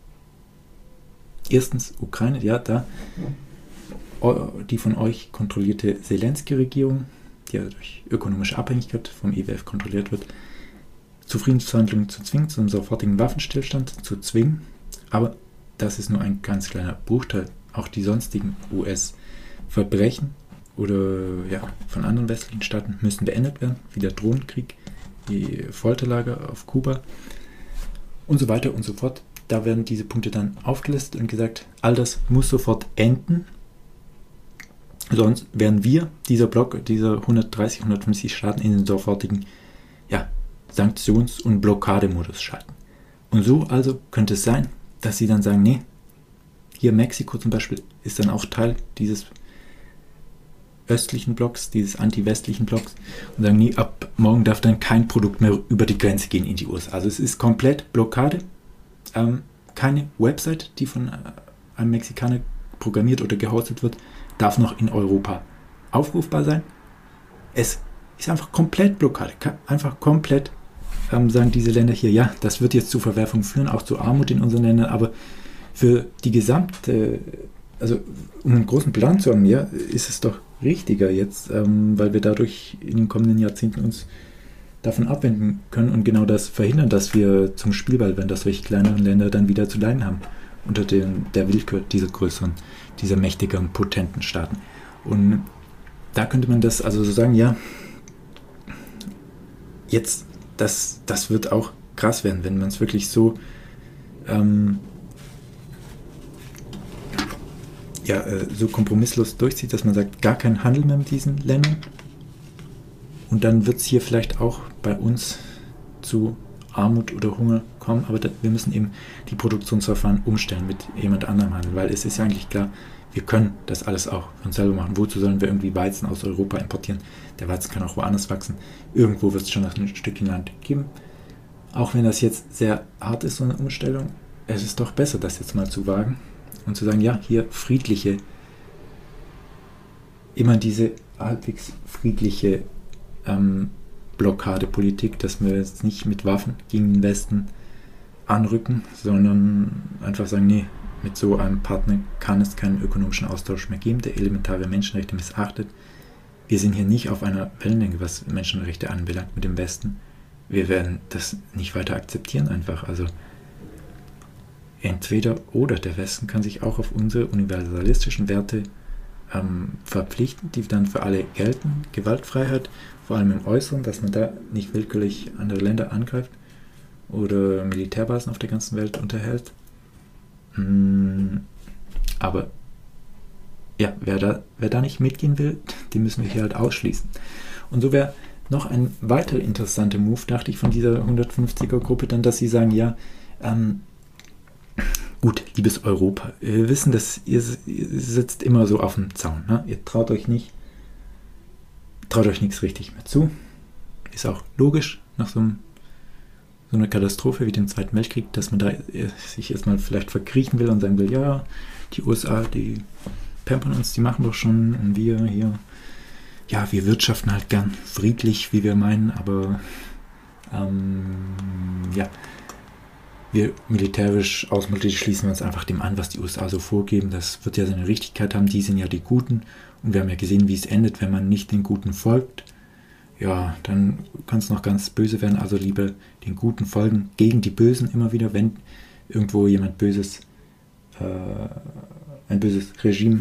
erstens Ukraine, ja, da die von euch kontrollierte Zelensky-Regierung, die ja durch ökonomische Abhängigkeit vom I W F kontrolliert wird, zu Friedensverhandlungen zu zwingen, zu einem sofortigen Waffenstillstand zu zwingen. Aber das ist nur ein ganz kleiner Bruchteil. Auch die sonstigen U S-Verbrechen oder ja, von anderen westlichen Staaten müssen beendet werden, wie der Drohnenkrieg, die Folterlager auf Kuba und so weiter und so fort. Da werden diese Punkte dann aufgelistet und gesagt, all das muss sofort enden. Sonst werden wir, dieser Block, dieser hundertdreißig, hundertfünfzig Staaten, in den sofortigen ja, Sanktions- und Blockademodus schalten. Und so also könnte es sein, dass sie dann sagen, nee, hier Mexiko zum Beispiel ist dann auch Teil dieses östlichen Blocks, dieses anti-westlichen Blocks und sagen, nee, ab morgen darf dann kein Produkt mehr über die Grenze gehen in die U S A. Also es ist komplett Blockade. Ähm, keine Website, die von einem Mexikaner programmiert oder gehostet wird, darf noch in Europa aufrufbar sein. Es ist einfach komplett Blockade. Einfach komplett ähm, sagen diese Länder hier, ja, das wird jetzt zu Verwerfungen führen, auch zu Armut in unseren Ländern, aber für die gesamte, also um einen großen Plan zu haben, ja, ist es doch richtiger jetzt, ähm, weil wir dadurch in den kommenden Jahrzehnten uns davon abwenden können und genau das verhindern, dass wir zum Spielball werden, dass solche kleineren Länder dann wieder zu leiden haben unter den, der Willkür dieser größeren, dieser mächtigeren, potenten Staaten. Und da könnte man das also so sagen, ja, jetzt, das, das wird auch krass werden, wenn man es wirklich so ähm, ja, äh, so kompromisslos durchzieht, dass man sagt, gar kein Handel mehr mit diesen Ländern. Und dann wird es hier vielleicht auch bei uns zu Armut oder Hunger kommen, aber da, wir müssen eben die Produktionsverfahren umstellen mit jemand anderem handeln, weil es ist ja eigentlich klar, wir können das alles auch für uns selber machen. Wozu sollen wir irgendwie Weizen aus Europa importieren? Der Weizen kann auch woanders wachsen. Irgendwo wird es schon ein Stückchen Land geben. Auch wenn das jetzt sehr hart ist, so eine Umstellung, es ist doch besser, das jetzt mal zu wagen und zu sagen, ja, hier friedliche, immer diese halbwegs friedliche ähm, Blockadepolitik, dass wir jetzt nicht mit Waffen gegen den Westen anrücken, sondern einfach sagen, nee, mit so einem Partner kann es keinen ökonomischen Austausch mehr geben, der elementare Menschenrechte missachtet. Wir sind hier nicht auf einer Wellenlänge, was Menschenrechte anbelangt mit dem Westen. Wir werden das nicht weiter akzeptieren einfach. Also entweder oder der Westen kann sich auch auf unsere universalistischen Werte ähm, verpflichten, die dann für alle gelten. Gewaltfreiheit, vor allem im Äußeren, dass man da nicht willkürlich andere Länder angreift oder Militärbasen auf der ganzen Welt unterhält. Aber ja, wer da, wer da nicht mitgehen will, den müssen wir hier halt ausschließen. Und so wäre noch ein weiterer interessanter Move, dachte ich, von dieser hundertfünfziger-Gruppe dann, dass sie sagen, ja, ähm, gut, liebes Europa, wir wissen, dass ihr, ihr sitzt immer so auf dem Zaun, ne? Ihr traut euch nicht, traut euch nichts richtig mehr zu. Ist auch logisch, nach so einem so eine Katastrophe wie dem Zweiten Weltkrieg, dass man da sich erstmal vielleicht verkriechen will und sagen will, ja, die U S A, die pampern uns, die machen doch schon und wir hier, ja, wir wirtschaften halt gern friedlich, wie wir meinen, aber ähm, ja, wir militärisch, außenpolitisch schließen wir uns einfach dem an, was die U S A so vorgeben. Das wird ja seine Richtigkeit haben, die sind ja die Guten und wir haben ja gesehen, wie es endet, wenn man nicht den Guten folgt. Ja, dann kann es noch ganz böse werden, also lieber den Guten folgen gegen die Bösen immer wieder, wenn irgendwo jemand Böses, äh, ein böses Regime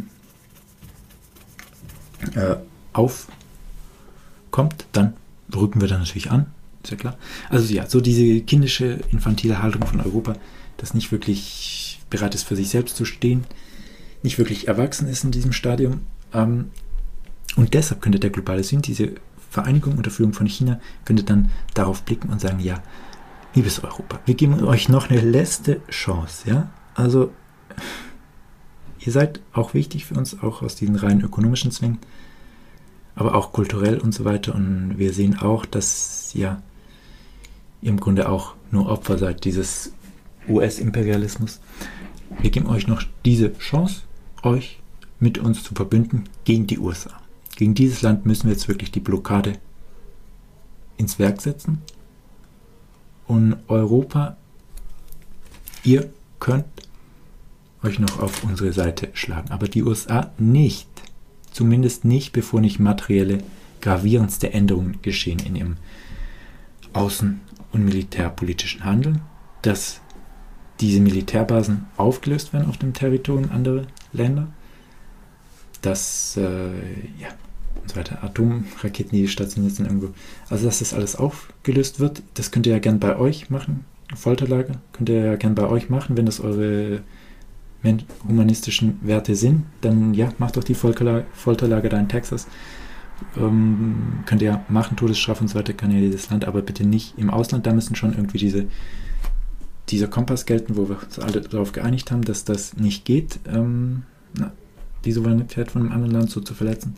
äh, aufkommt, dann rücken wir da natürlich an, ist ja klar. Also ja, so diese kindische, infantile Haltung von Europa, das nicht wirklich bereit ist, für sich selbst zu stehen, nicht wirklich erwachsen ist in diesem Stadium. Ähm, und deshalb könnte der globale Süden, diese Vereinigung unter Führung von China, könnte dann darauf blicken und sagen, ja, liebes Europa, wir geben euch noch eine letzte Chance, ja, also ihr seid auch wichtig für uns, auch aus diesen rein ökonomischen Zwängen, aber auch kulturell und so weiter und wir sehen auch, dass ja, ihr im Grunde auch nur Opfer seid dieses U S-Imperialismus. Wir geben euch noch diese Chance, euch mit uns zu verbünden gegen die U S A. Gegen dieses Land müssen wir jetzt wirklich die Blockade ins Werk setzen. Und Europa, ihr könnt euch noch auf unsere Seite schlagen, aber die U S A nicht. Zumindest nicht, bevor nicht materielle, gravierendste Änderungen geschehen in ihrem außen- und militärpolitischen Handeln, dass diese Militärbasen aufgelöst werden auf dem Territorium anderer Länder, dass äh, ja, und so weiter, Atomraketen, die stationiert sind irgendwo, also dass das alles aufgelöst wird, das könnt ihr ja gern bei euch machen, Folterlager, könnt ihr ja gern bei euch machen, wenn das eure humanistischen Werte sind, dann ja, macht doch die Folterlager, Folterlager da in Texas. Ähm, könnt ihr ja machen, Todesstrafe und so weiter, kann ja jedes Land, aber bitte nicht im Ausland, da müssen schon irgendwie diese dieser Kompass gelten, wo wir uns alle darauf geeinigt haben, dass das nicht geht, ähm, na, die Souveränität von einem anderen Land so zu verletzen.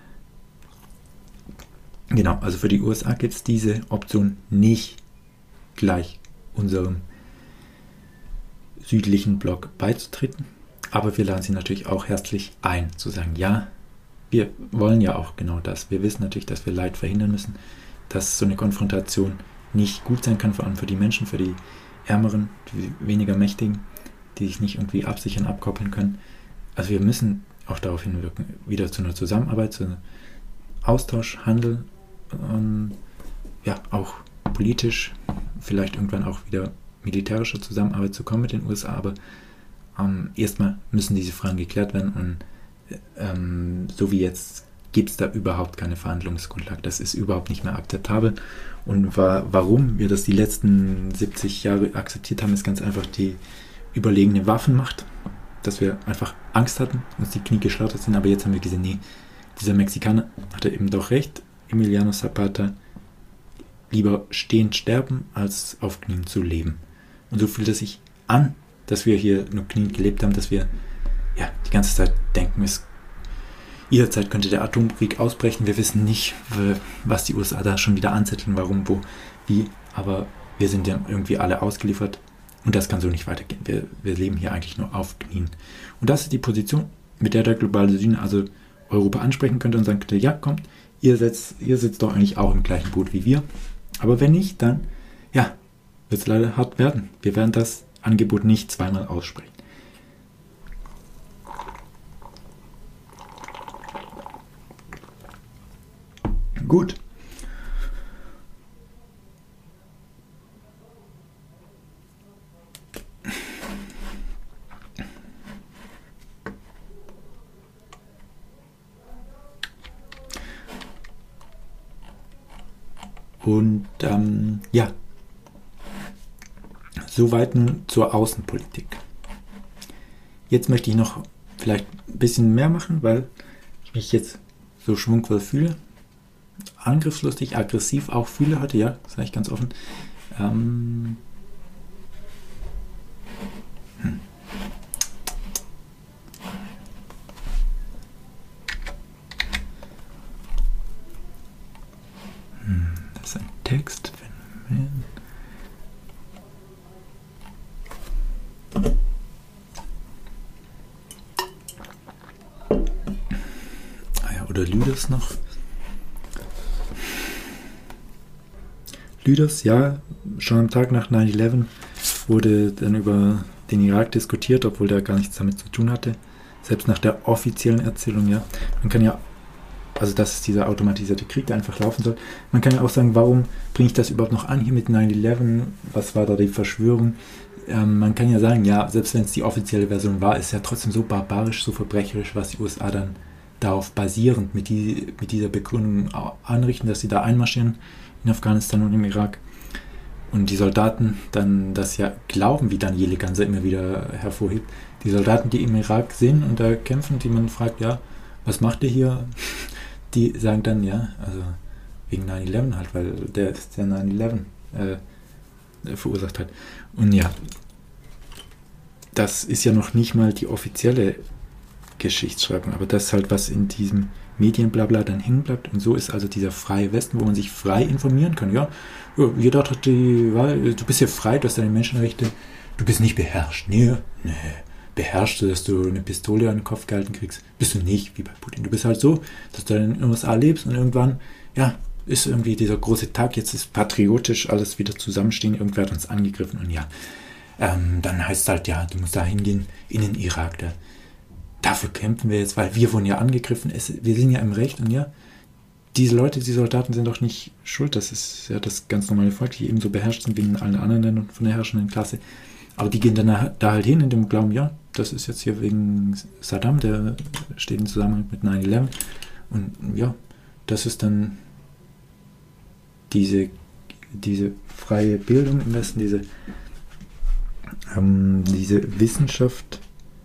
Genau, also für die U S A gibt es diese Option nicht gleich unserem südlichen Block beizutreten, aber wir laden sie natürlich auch herzlich ein, zu sagen, ja, wir wollen ja auch genau das. Wir wissen natürlich, dass wir Leid verhindern müssen, dass so eine Konfrontation nicht gut sein kann, vor allem für die Menschen, für die Ärmeren, die weniger Mächtigen, die sich nicht irgendwie absichern, abkoppeln können. Also wir müssen auch darauf hinwirken, wieder zu einer Zusammenarbeit, zu einem Austausch, Handel, ähm, ja, auch politisch, vielleicht irgendwann auch wieder militärische Zusammenarbeit zu kommen mit den U S A, aber ähm, erstmal müssen diese Fragen geklärt werden und ähm, so wie jetzt gibt es da überhaupt keine Verhandlungsgrundlage. Das ist überhaupt nicht mehr akzeptabel. Und wa- warum wir das die letzten siebzig Jahre akzeptiert haben, ist ganz einfach die überlegene Waffenmacht, dass wir einfach Angst hatten, uns die Knie geschlottert sind, aber jetzt haben wir gesehen, nee, dieser Mexikaner hatte eben doch recht, Emiliano Zapata, lieber stehend sterben, als auf Knien zu leben. Und so fühlt es sich an, dass wir hier nur kniend gelebt haben, dass wir ja die ganze Zeit denken, es jederzeit könnte der Atomkrieg ausbrechen. Wir wissen nicht, was die U S A da schon wieder anzetteln, warum, wo, wie, aber wir sind ja irgendwie alle ausgeliefert und das kann so nicht weitergehen. Wir, wir leben hier eigentlich nur auf Knien. Und das ist die Position, mit der der globale Süden also Europa ansprechen könnte und sagen könnte, ja, kommt, ihr sitzt, ihr sitzt doch eigentlich auch im gleichen Boot wie wir. Aber wenn nicht, dann, ja, wird es leider hart werden. Wir werden das Angebot nicht zweimal aussprechen. Gut. Und ähm, ja, soweit nun zur Außenpolitik. Jetzt möchte ich noch vielleicht ein bisschen mehr machen, weil ich mich jetzt so schwungvoll fühle. Angriffslustig, aggressiv auch fühle heute, ja, sage ich ganz offen. Ähm, hm. Hm, das ist ein Text. Ah ja, oder Lüders noch. Lüders, ja, schon am Tag nach neun elf wurde dann über den Irak diskutiert, obwohl der gar nichts damit zu tun hatte. Selbst nach der offiziellen Erzählung, ja. Man kann ja, also das ist dieser automatisierte Krieg, der einfach laufen soll. Man kann ja auch sagen, warum bringe ich das überhaupt noch an hier mit neun elf? Was war da die Verschwörung? Ähm, man kann ja sagen, ja, selbst wenn es die offizielle Version war, ist ja trotzdem so barbarisch, so verbrecherisch, was die U S A dann darauf basierend mit, die, mit dieser Begründung anrichten, dass sie da einmarschieren in Afghanistan und im Irak. Und die Soldaten dann das ja glauben, wie Daniele Ganser immer wieder hervorhebt. Die Soldaten, die im Irak sind und da kämpfen, die man fragt, ja, was macht ihr hier? Die sagen dann, ja, also wegen neun elf halt, weil der ist der neun elf äh, verursacht hat. Und ja, das ist ja noch nicht mal die offizielle Geschichtsschreibung, aber das ist halt, was in diesem Medienblabla dann hängen bleibt. Und so ist also dieser freie Westen, wo man sich frei informieren kann. Ja, ja jeder hat die Wahl, du bist ja frei, du hast deine Menschenrechte, du bist nicht beherrscht. Nee, nee, beherrschst du, dass du eine Pistole an den Kopf gehalten kriegst. Bist du nicht, wie bei Putin. Du bist halt so, dass du in den U S A lebst und irgendwann, ja, ist irgendwie dieser große Tag, jetzt ist patriotisch alles wieder zusammenstehen, irgendwer hat uns angegriffen und ja, ähm, dann heißt es halt, ja, du musst da hingehen in den Irak. Da, dafür kämpfen wir jetzt, weil wir wurden ja angegriffen, es, wir sind ja im Recht und ja, diese Leute, die Soldaten sind doch nicht schuld, das ist ja das ganz normale Volk, die ebenso beherrscht sind wie in allen anderen Ländern von der herrschenden Klasse. Aber die gehen dann da halt hin in dem Glauben, ja, das ist jetzt hier wegen Saddam, der steht im Zusammenhang mit neun elf. Und ja, das ist dann diese, diese freie Bildung im Westen, diese, ähm, diese Wissenschaft,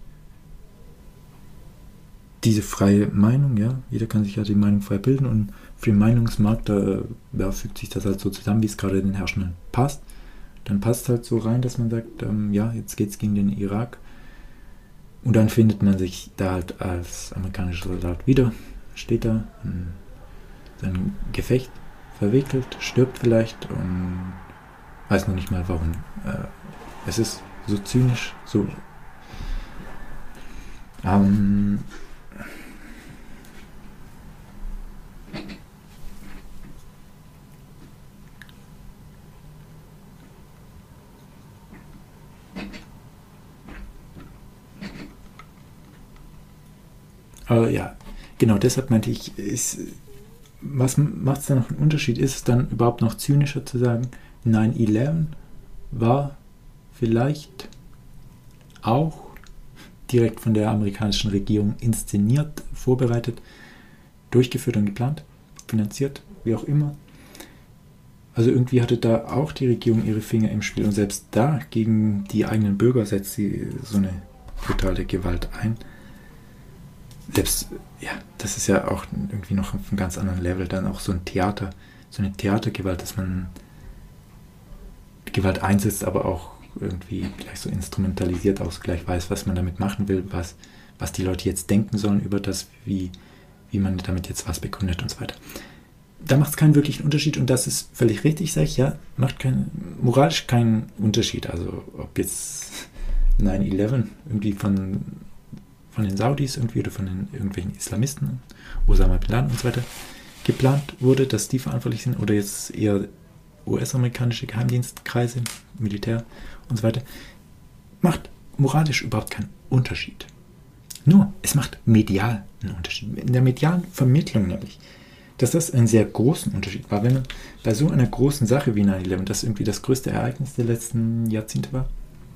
diese freie Meinung, ja, jeder kann sich ja die Meinung frei bilden und für den Meinungsmarkt, da ja, fügt sich das halt so zusammen, wie es gerade den Herrschenden passt. Dann passt halt so rein, dass man sagt, ähm, ja, jetzt geht's gegen den Irak. Und dann findet man sich da halt als amerikanischer Soldat wieder, steht da, in sein Gefecht verwickelt, stirbt vielleicht und weiß noch nicht mal warum. Äh, es ist so zynisch, so ähm, Aber ja, genau deshalb meinte ich, ist, was macht es da noch einen Unterschied? Ist es dann überhaupt noch zynischer zu sagen, neun elf war vielleicht auch direkt von der amerikanischen Regierung inszeniert, vorbereitet, durchgeführt und geplant, finanziert, wie auch immer. Also irgendwie hatte da auch die Regierung ihre Finger im Spiel und selbst da gegen die eigenen Bürger setzt sie so eine brutale Gewalt ein. Selbst, ja, das ist ja auch irgendwie noch auf einem ganz anderen Level, dann auch so ein Theater, so eine Theatergewalt, dass man Gewalt einsetzt, aber auch irgendwie gleich so instrumentalisiert auch gleich weiß, was man damit machen will, was, was die Leute jetzt denken sollen über das, wie, wie man damit jetzt was begründet und so weiter. Da macht es keinen wirklichen Unterschied und das ist völlig richtig, sage ich, ja, macht kein, moralisch keinen Unterschied. Also ob jetzt neun elf irgendwie von von den Saudis irgendwie oder von den irgendwelchen Islamisten, Osama Bin Laden und so weiter, geplant wurde, dass die verantwortlich sind oder jetzt eher U S-amerikanische Geheimdienstkreise, Militär und so weiter, macht moralisch überhaupt keinen Unterschied. Nur, es macht medial einen Unterschied. In der medialen Vermittlung nämlich, dass das einen sehr großen Unterschied war, wenn man bei so einer großen Sache wie neun elf, das irgendwie das größte Ereignis der letzten Jahrzehnte war,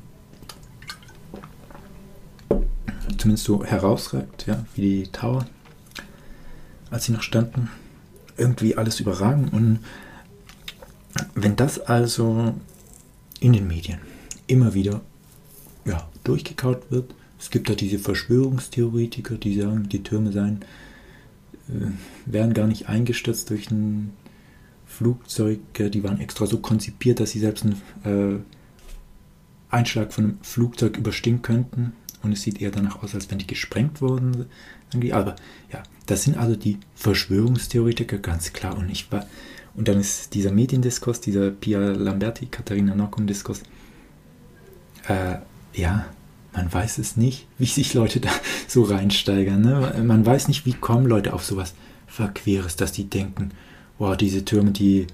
zumindest so herausragt, ja, wie die Tower, als sie noch standen, irgendwie alles überragen. Und wenn das also in den Medien immer wieder ja, durchgekaut wird, es gibt da diese Verschwörungstheoretiker, die sagen, die Türme seien, äh, wären gar nicht eingestürzt durch ein Flugzeug, die waren extra so konzipiert, dass sie selbst einen äh, Einschlag von einem Flugzeug überstehen könnten. Und es sieht eher danach aus, als wenn die gesprengt wurden. Aber ja, das sind also die Verschwörungstheoretiker, ganz klar. Und ich war, und dann ist dieser Mediendiskurs, dieser Pia Lamberti, Katharina Nocum-Diskurs. Äh, ja, man weiß es nicht, wie sich Leute da so reinsteigern. Ne? Man weiß nicht, wie kommen Leute auf sowas Verqueres, dass die denken, wow, diese Türme, die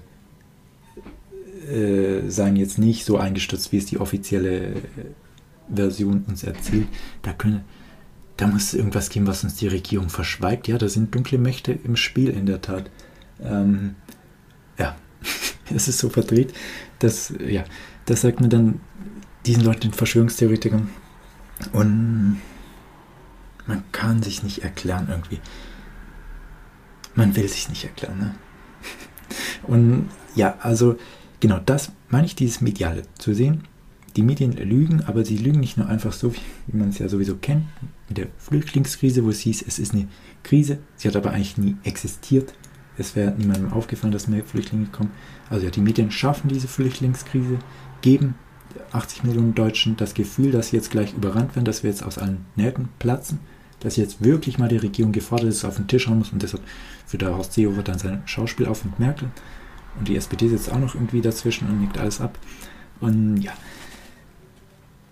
äh, seien jetzt nicht so eingestürzt, wie es die offizielle äh, Version uns erzählt, da, können, da muss es irgendwas geben, was uns die Regierung verschweigt. Ja, da sind dunkle Mächte im Spiel in der Tat. Ähm, ja, es ist so verdreht, dass, ja, das sagt man dann diesen Leuten, den Verschwörungstheoretikern, und man kann sich nicht erklären irgendwie. Man will sich nicht erklären, ne? Und ja, also genau das meine ich, dieses Mediale zu sehen. Die Medien lügen, aber sie lügen nicht nur einfach so, wie, wie man es ja sowieso kennt, mit der Flüchtlingskrise, wo es hieß, es ist eine Krise, sie hat aber eigentlich nie existiert. Es wäre niemandem aufgefallen, dass mehr Flüchtlinge kommen. Also ja, die Medien schaffen diese Flüchtlingskrise, geben achtzig Millionen Deutschen das Gefühl, dass sie jetzt gleich überrannt werden, dass wir jetzt aus allen Nähten platzen, dass jetzt wirklich mal die Regierung gefordert ist, auf den Tisch hauen muss und deshalb führt der Horst Seehofer dann sein Schauspiel auf mit Merkel und die S P D sitzt auch noch irgendwie dazwischen und nickt alles ab. Und ja,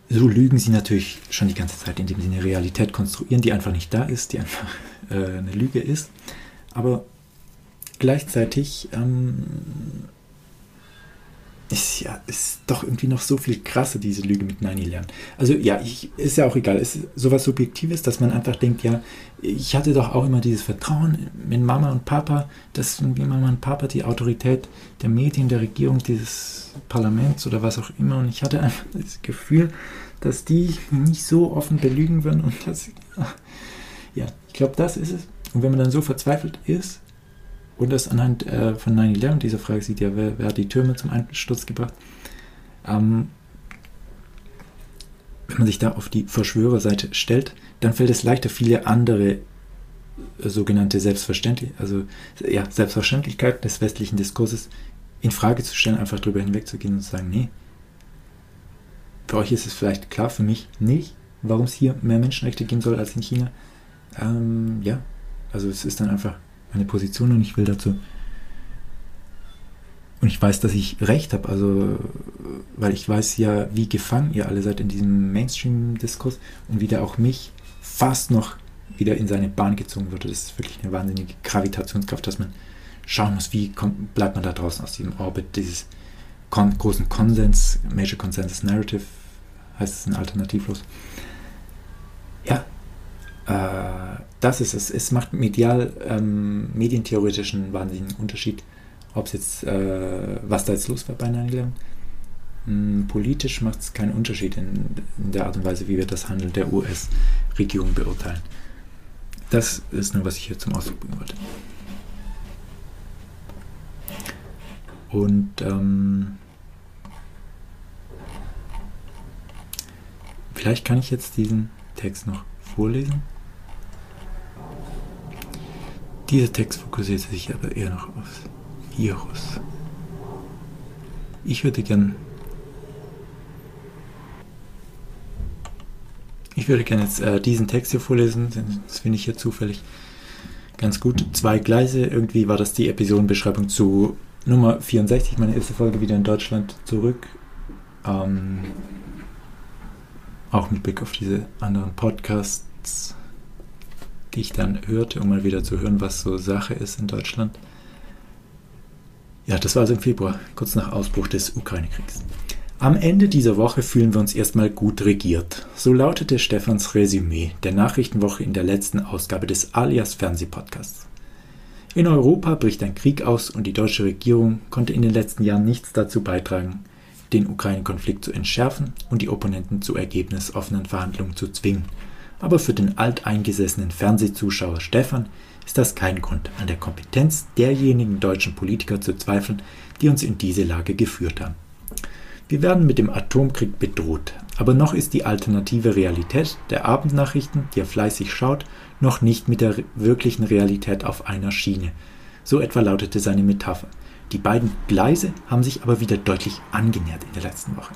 so lügen sie natürlich schon die ganze Zeit, indem sie eine Realität konstruieren, die einfach nicht da ist, die einfach äh, eine Lüge ist. Aber gleichzeitig ähm, ist ja ist doch irgendwie noch so viel krasser, diese Lüge mit neun elf. Also ja, ich, ist ja auch egal. Es ist sowas Subjektives, dass man einfach denkt, ja, ich hatte doch auch immer dieses Vertrauen in Mama und Papa, dass Mama und Papa die Autorität der Medien, der Regierung, dieses Parlaments oder was auch immer, und ich hatte einfach das Gefühl, dass die nicht so offen belügen würden und das, ja, ich glaube, das ist es. Und wenn man dann so verzweifelt ist, und das anhand äh, von neun elf, dieser Frage sieht ja, wer, wer hat die Türme zum Einsturz gebracht, ähm, wenn man sich da auf die Verschwörerseite stellt, dann fällt es leichter, viele andere äh, sogenannte Selbstverständlich, also ja, Selbstverständlichkeiten des westlichen Diskurses in Frage zu stellen, einfach drüber hinwegzugehen und zu sagen, nee, für euch ist es vielleicht klar, für mich nicht, warum es hier mehr Menschenrechte geben soll als in China. Ähm, ja, also es ist dann einfach meine Position und ich will dazu und ich weiß, dass ich recht habe, also weil ich weiß ja, wie gefangen ihr alle seid in diesem Mainstream-Diskurs und wie der auch mich fast noch wieder in seine Bahn gezogen wurde. Das ist wirklich eine wahnsinnige Gravitationskraft, dass man schauen muss, wie kommt, bleibt man da draußen aus diesem Orbit dieses kon- großen Konsens, Major Consensus Narrative heißt es in Alternativlos. Ja, äh, das ist es. Es macht medial, ähm, medientheoretisch einen wahnsinnigen Unterschied, ob es jetzt, äh, was da jetzt los war bei neun elf. Ähm, politisch macht es keinen Unterschied in, in der Art und Weise, wie wir das Handeln der U S-Regierung beurteilen. Das ist nur, was ich hier zum Ausdruck bringen wollte. Und ähm, vielleicht kann ich jetzt diesen Text noch vorlesen. Dieser Text fokussiert sich aber eher noch aufs Virus. Ich würde gern Ich würde gerne jetzt äh, diesen Text hier vorlesen, das finde ich hier zufällig ganz gut. Zwei Gleise, irgendwie war das die Episodenbeschreibung zu Nummer vierundsechzig, meine erste Folge wieder in Deutschland zurück. Ähm, auch mit Blick auf diese anderen Podcasts, die ich dann hörte, um mal wieder zu hören, was so Sache ist in Deutschland. Ja, das war also im Februar, kurz nach Ausbruch des Ukraine-Kriegs. Am Ende dieser Woche fühlen wir uns erstmal gut regiert. So lautete Stefans Resümee der Nachrichtenwoche in der letzten Ausgabe des Alias Fernsehpodcasts. In Europa bricht ein Krieg aus und die deutsche Regierung konnte in den letzten Jahren nichts dazu beitragen, den Ukraine-Konflikt zu entschärfen und die Opponenten zu ergebnisoffenen Verhandlungen zu zwingen. Aber für den alteingesessenen Fernsehzuschauer Stefan ist das kein Grund, an der Kompetenz derjenigen deutschen Politiker zu zweifeln, die uns in diese Lage geführt haben. Wir werden mit dem Atomkrieg bedroht, aber noch ist die alternative Realität der Abendnachrichten, die er fleißig schaut, noch nicht mit der wirklichen Realität auf einer Schiene. So etwa lautete seine Metapher. Die beiden Gleise haben sich aber wieder deutlich angenähert in der letzten Woche.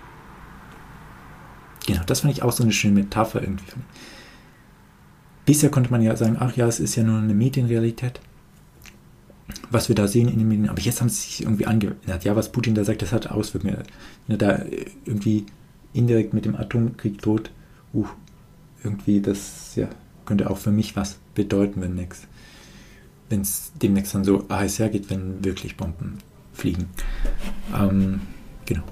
Genau, das fand ich auch so eine schöne Metapher irgendwie. Bisher konnte man ja sagen, ach ja, es ist ja nur eine Medienrealität, was wir da sehen in den Medien, aber jetzt haben sie sich irgendwie angeändert. Ja, was Putin da sagt, das hat Auswirkungen. Wenn er da irgendwie indirekt mit dem Atomkrieg droht, uh, irgendwie das ja, könnte auch für mich was bedeuten, wenn next, wenn es demnächst dann so heiß hergeht, wenn wirklich Bomben fliegen. Ähm, genau.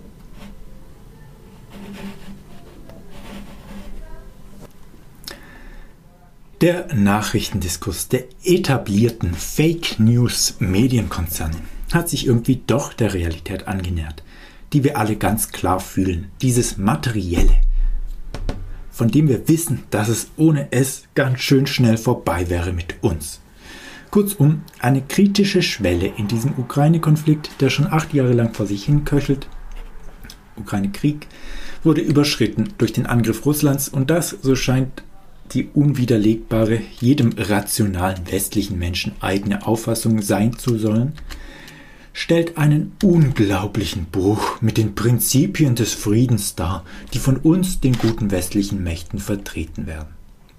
Der Nachrichtendiskurs der etablierten Fake-News-Medienkonzerne hat sich irgendwie doch der Realität angenähert, die wir alle ganz klar fühlen. Dieses Materielle, von dem wir wissen, dass es ohne es ganz schön schnell vorbei wäre mit uns. Kurzum, eine kritische Schwelle in diesem Ukraine-Konflikt, der schon acht Jahre lang vor sich hin köchelt, Ukraine-Krieg, wurde überschritten durch den Angriff Russlands und das, so scheint die unwiderlegbare, jedem rationalen westlichen Menschen eigene Auffassung sein zu sollen, stellt einen unglaublichen Bruch mit den Prinzipien des Friedens dar, die von uns, den guten westlichen Mächten, vertreten werden.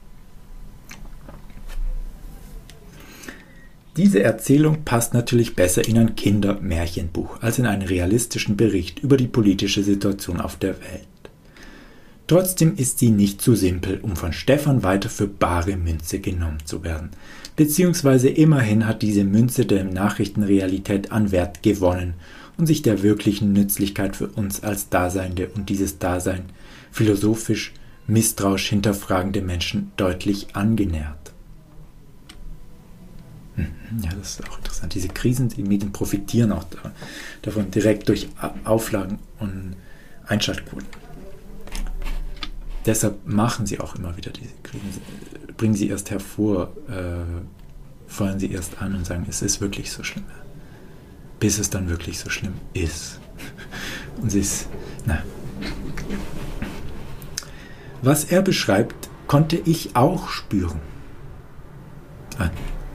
Diese Erzählung passt natürlich besser in ein Kindermärchenbuch als in einen realistischen Bericht über die politische Situation auf der Welt. Trotzdem ist sie nicht zu simpel, um von Stefan weiter für bare Münze genommen zu werden. Beziehungsweise immerhin hat diese Münze der Nachrichtenrealität an Wert gewonnen und sich der wirklichen Nützlichkeit für uns als Daseinende und dieses Dasein philosophisch, misstrauisch hinterfragende Menschen deutlich angenähert. Ja, das ist auch interessant. Diese Krisen, die Medien profitieren auch davon, direkt durch Auflagen und Einschaltquoten. Deshalb machen sie auch immer wieder diese Krisen, bringen sie erst hervor, äh, feuern sie erst an und sagen, es ist wirklich so schlimm. Bis es dann wirklich so schlimm ist. Und sie ist, na. Was er beschreibt, konnte ich auch spüren. Ah.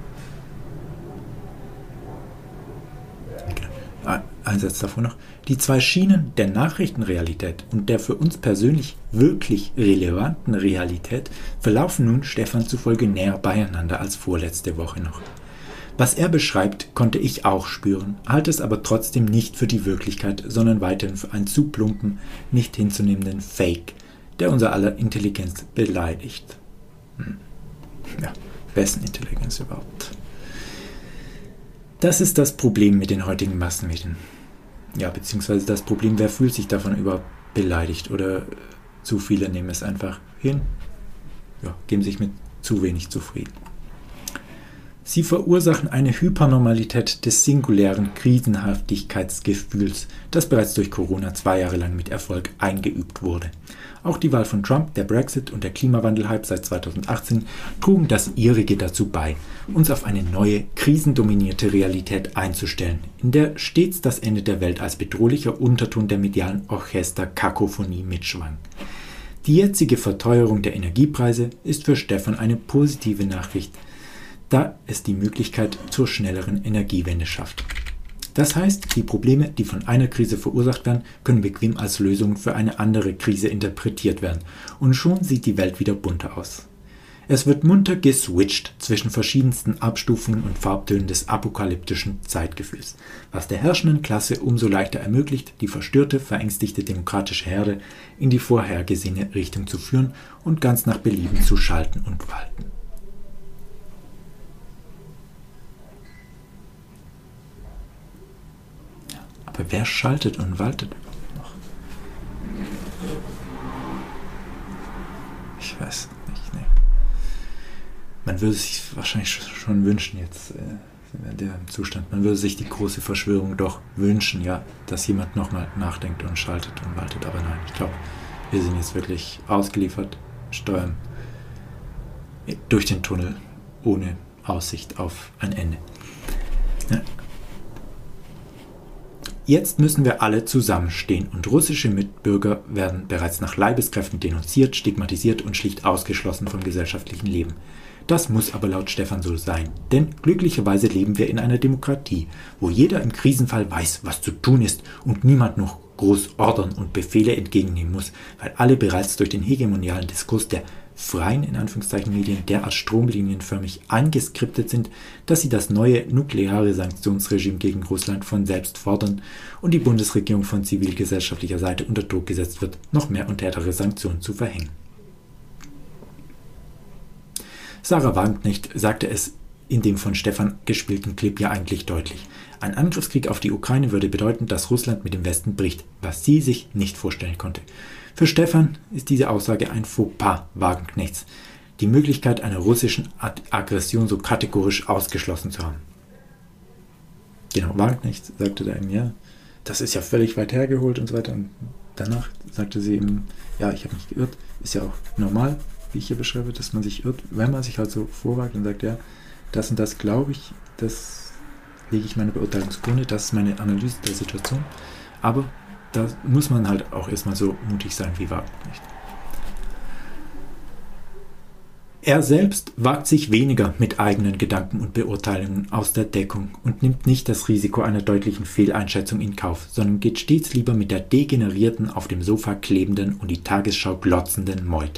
Ein Satz davor noch. Die zwei Schienen der Nachrichtenrealität und der für uns persönlich wirklich relevanten Realität verlaufen nun Stefan zufolge näher beieinander als vorletzte Woche noch. Was er beschreibt, konnte ich auch spüren, halte es aber trotzdem nicht für die Wirklichkeit, sondern weiterhin für einen zu plumpen, nicht hinzunehmenden Fake, der unser aller Intelligenz beleidigt. Hm. Ja, wessen Intelligenz überhaupt? Das ist das Problem mit den heutigen Massenmedien. Ja, beziehungsweise das Problem, wer fühlt sich davon überhaupt beleidigt oder zu viele nehmen es einfach hin, ja, geben sich mit zu wenig zufrieden. Sie verursachen eine Hypernormalität des singulären Krisenhaftigkeitsgefühls, das bereits durch Corona zwei Jahre lang mit Erfolg eingeübt wurde. Auch die Wahl von Trump, der Brexit und der Klimawandel-Hype seit zweitausendachtzehn trugen das ihrige dazu bei, uns auf eine neue, krisendominierte Realität einzustellen, in der stets das Ende der Welt als bedrohlicher Unterton der medialen Orchester-Kakophonie mitschwang. Die jetzige Verteuerung der Energiepreise ist für Stefan eine positive Nachricht, da es die Möglichkeit zur schnelleren Energiewende schafft. Das heißt, die Probleme, die von einer Krise verursacht werden, können bequem als Lösungen für eine andere Krise interpretiert werden und schon sieht die Welt wieder bunter aus. Es wird munter geswitcht zwischen verschiedensten Abstufungen und Farbtönen des apokalyptischen Zeitgefühls, was der herrschenden Klasse umso leichter ermöglicht, die verstörte, verängstigte demokratische Herde in die vorhergesehene Richtung zu führen und ganz nach Belieben zu schalten und walten. Aber wer schaltet und waltet noch? Ich weiß nicht, nee. Man würde sich wahrscheinlich schon wünschen, jetzt äh, sind wir in dem Zustand, man würde sich die große Verschwörung doch wünschen, ja, dass jemand nochmal nachdenkt und schaltet und waltet. Aber nein, ich glaube, wir sind jetzt wirklich ausgeliefert, steuern durch den Tunnel ohne Aussicht auf ein Ende. Ja. Jetzt müssen wir alle zusammenstehen und russische Mitbürger werden bereits nach Leibeskräften denunziert, stigmatisiert und schlicht ausgeschlossen vom gesellschaftlichen Leben. Das muss aber laut Stefan so sein, denn glücklicherweise leben wir in einer Demokratie, wo jeder im Krisenfall weiß, was zu tun ist und niemand noch groß Ordern und Befehle entgegennehmen muss, weil alle bereits durch den hegemonialen Diskurs der freien in Anführungszeichen Medien derart stromlinienförmig eingeskriptet sind, dass sie das neue nukleare Sanktionsregime gegen Russland von selbst fordern und die Bundesregierung von zivilgesellschaftlicher Seite unter Druck gesetzt wird, noch mehr und härtere Sanktionen zu verhängen. Sarah Wagenknecht sagte es in dem von Stefan gespielten Clip ja eigentlich deutlich. Ein Angriffskrieg auf die Ukraine würde bedeuten, dass Russland mit dem Westen bricht, was sie sich nicht vorstellen konnte. Für Stefan ist diese Aussage ein Fauxpas Wagenknechts, die Möglichkeit einer russischen Aggression so kategorisch ausgeschlossen zu haben. Genau, Wagenknecht sagte da eben, ja, das ist ja völlig weit hergeholt und so weiter. Und danach sagte sie eben, ja, ich habe mich geirrt. Ist ja auch normal, wie ich hier beschreibe, dass man sich irrt, wenn man sich halt so vorwagt und sagt, ja, das und das glaube ich, das lege ich meine Beurteilungsgründe, das ist meine Analyse der Situation. Aber da muss man halt auch erstmal so mutig sein wie Wagenknecht. Er selbst wagt sich weniger mit eigenen Gedanken und Beurteilungen aus der Deckung und nimmt nicht das Risiko einer deutlichen Fehleinschätzung in Kauf, sondern geht stets lieber mit der degenerierten, auf dem Sofa klebenden und die Tagesschau glotzenden Meute.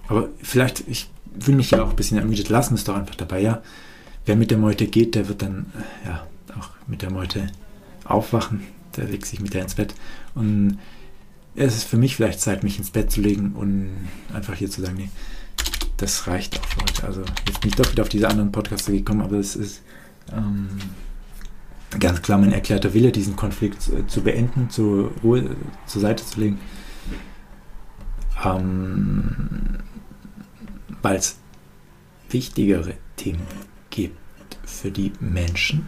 Aber vielleicht, ich fühle mich ja auch ein bisschen ermüdet, lassen wir es doch einfach dabei, ja. Wer mit der Meute geht, der wird dann, ja, auch mit der Meute aufwachen, der legt sich mit der ins Bett. Und es ist für mich vielleicht Zeit, mich ins Bett zu legen und einfach hier zu sagen, nee, das reicht auch für heute. Also jetzt bin ich doch wieder auf diese anderen Podcasts gekommen, aber es ist ähm, ganz klar mein erklärter Wille, diesen Konflikt zu, zu beenden, zur Ruhe, zur Seite zu legen. Ähm, weil es wichtigere Themen gibt für die Menschen,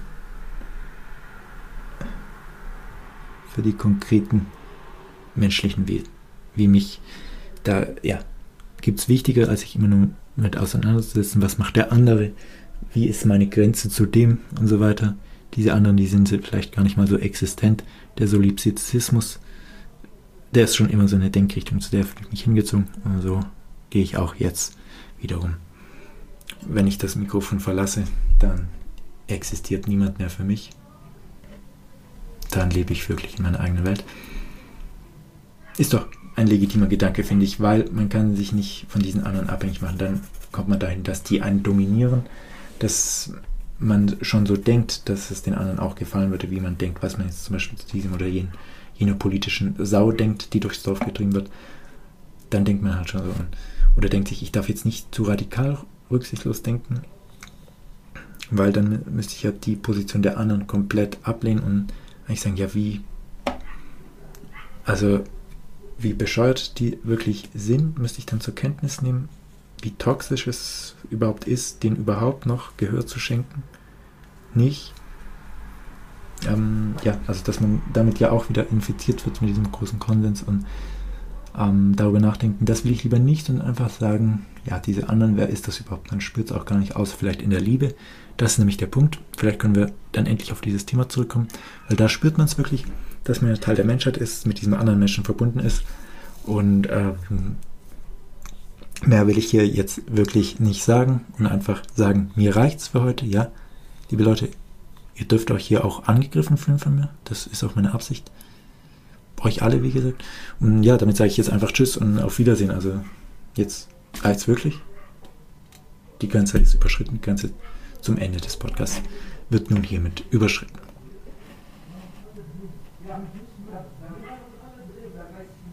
für die konkreten menschlichen Wesen, wie mich. Da, ja, gibt es wichtiger, als sich immer nur mit auseinanderzusetzen, was macht der andere, wie ist meine Grenze zu dem und so weiter. Diese anderen, die sind vielleicht gar nicht mal so existent. Der Solipsizismus, der ist schon immer so eine Denkrichtung, zu der fühle ich mich hingezogen. Und so gehe ich auch jetzt wiederum. Wenn ich das Mikrofon verlasse, dann existiert niemand mehr für mich. Dann lebe ich wirklich in meiner eigenen Welt. Ist doch ein legitimer Gedanke, finde ich, weil man kann sich nicht von diesen anderen abhängig machen. Dann kommt man dahin, dass die einen dominieren, dass man schon so denkt, dass es den anderen auch gefallen würde, wie man denkt, was man jetzt zum Beispiel zu diesem oder jen, jener politischen Sau denkt, die durchs Dorf getrieben wird. Dann denkt man halt schon so an. Oder denkt sich, ich darf jetzt nicht zu radikal rücksichtslos denken, weil dann müsste ich ja die Position der anderen komplett ablehnen und eigentlich sagen, ja wie, also wie bescheuert die wirklich sind, müsste ich dann zur Kenntnis nehmen, wie toxisch es überhaupt ist, denen überhaupt noch Gehör zu schenken. Nicht. Ähm, ja, also dass man damit ja auch wieder infiziert wird mit diesem großen Konsens und ähm, darüber nachdenken, das will ich lieber nicht und einfach sagen, ja, diese anderen, wer ist das überhaupt? Man spürt es auch gar nicht aus, vielleicht in der Liebe. Das ist nämlich der Punkt. Vielleicht können wir dann endlich auf dieses Thema zurückkommen, weil da spürt man es wirklich, dass man ein Teil der Menschheit ist, mit diesem anderen Menschen verbunden ist und ähm, mehr will ich hier jetzt wirklich nicht sagen und einfach sagen, mir reicht's für heute, ja, liebe Leute, ihr dürft euch hier auch angegriffen fühlen von mir, das ist auch meine Absicht. Euch alle, wie gesagt. Und ja, damit sage ich jetzt einfach Tschüss und auf Wiedersehen. Also jetzt reicht's wirklich. Die Grenze ist überschritten. Die Grenze zum Ende des Podcasts wird nun hiermit überschritten.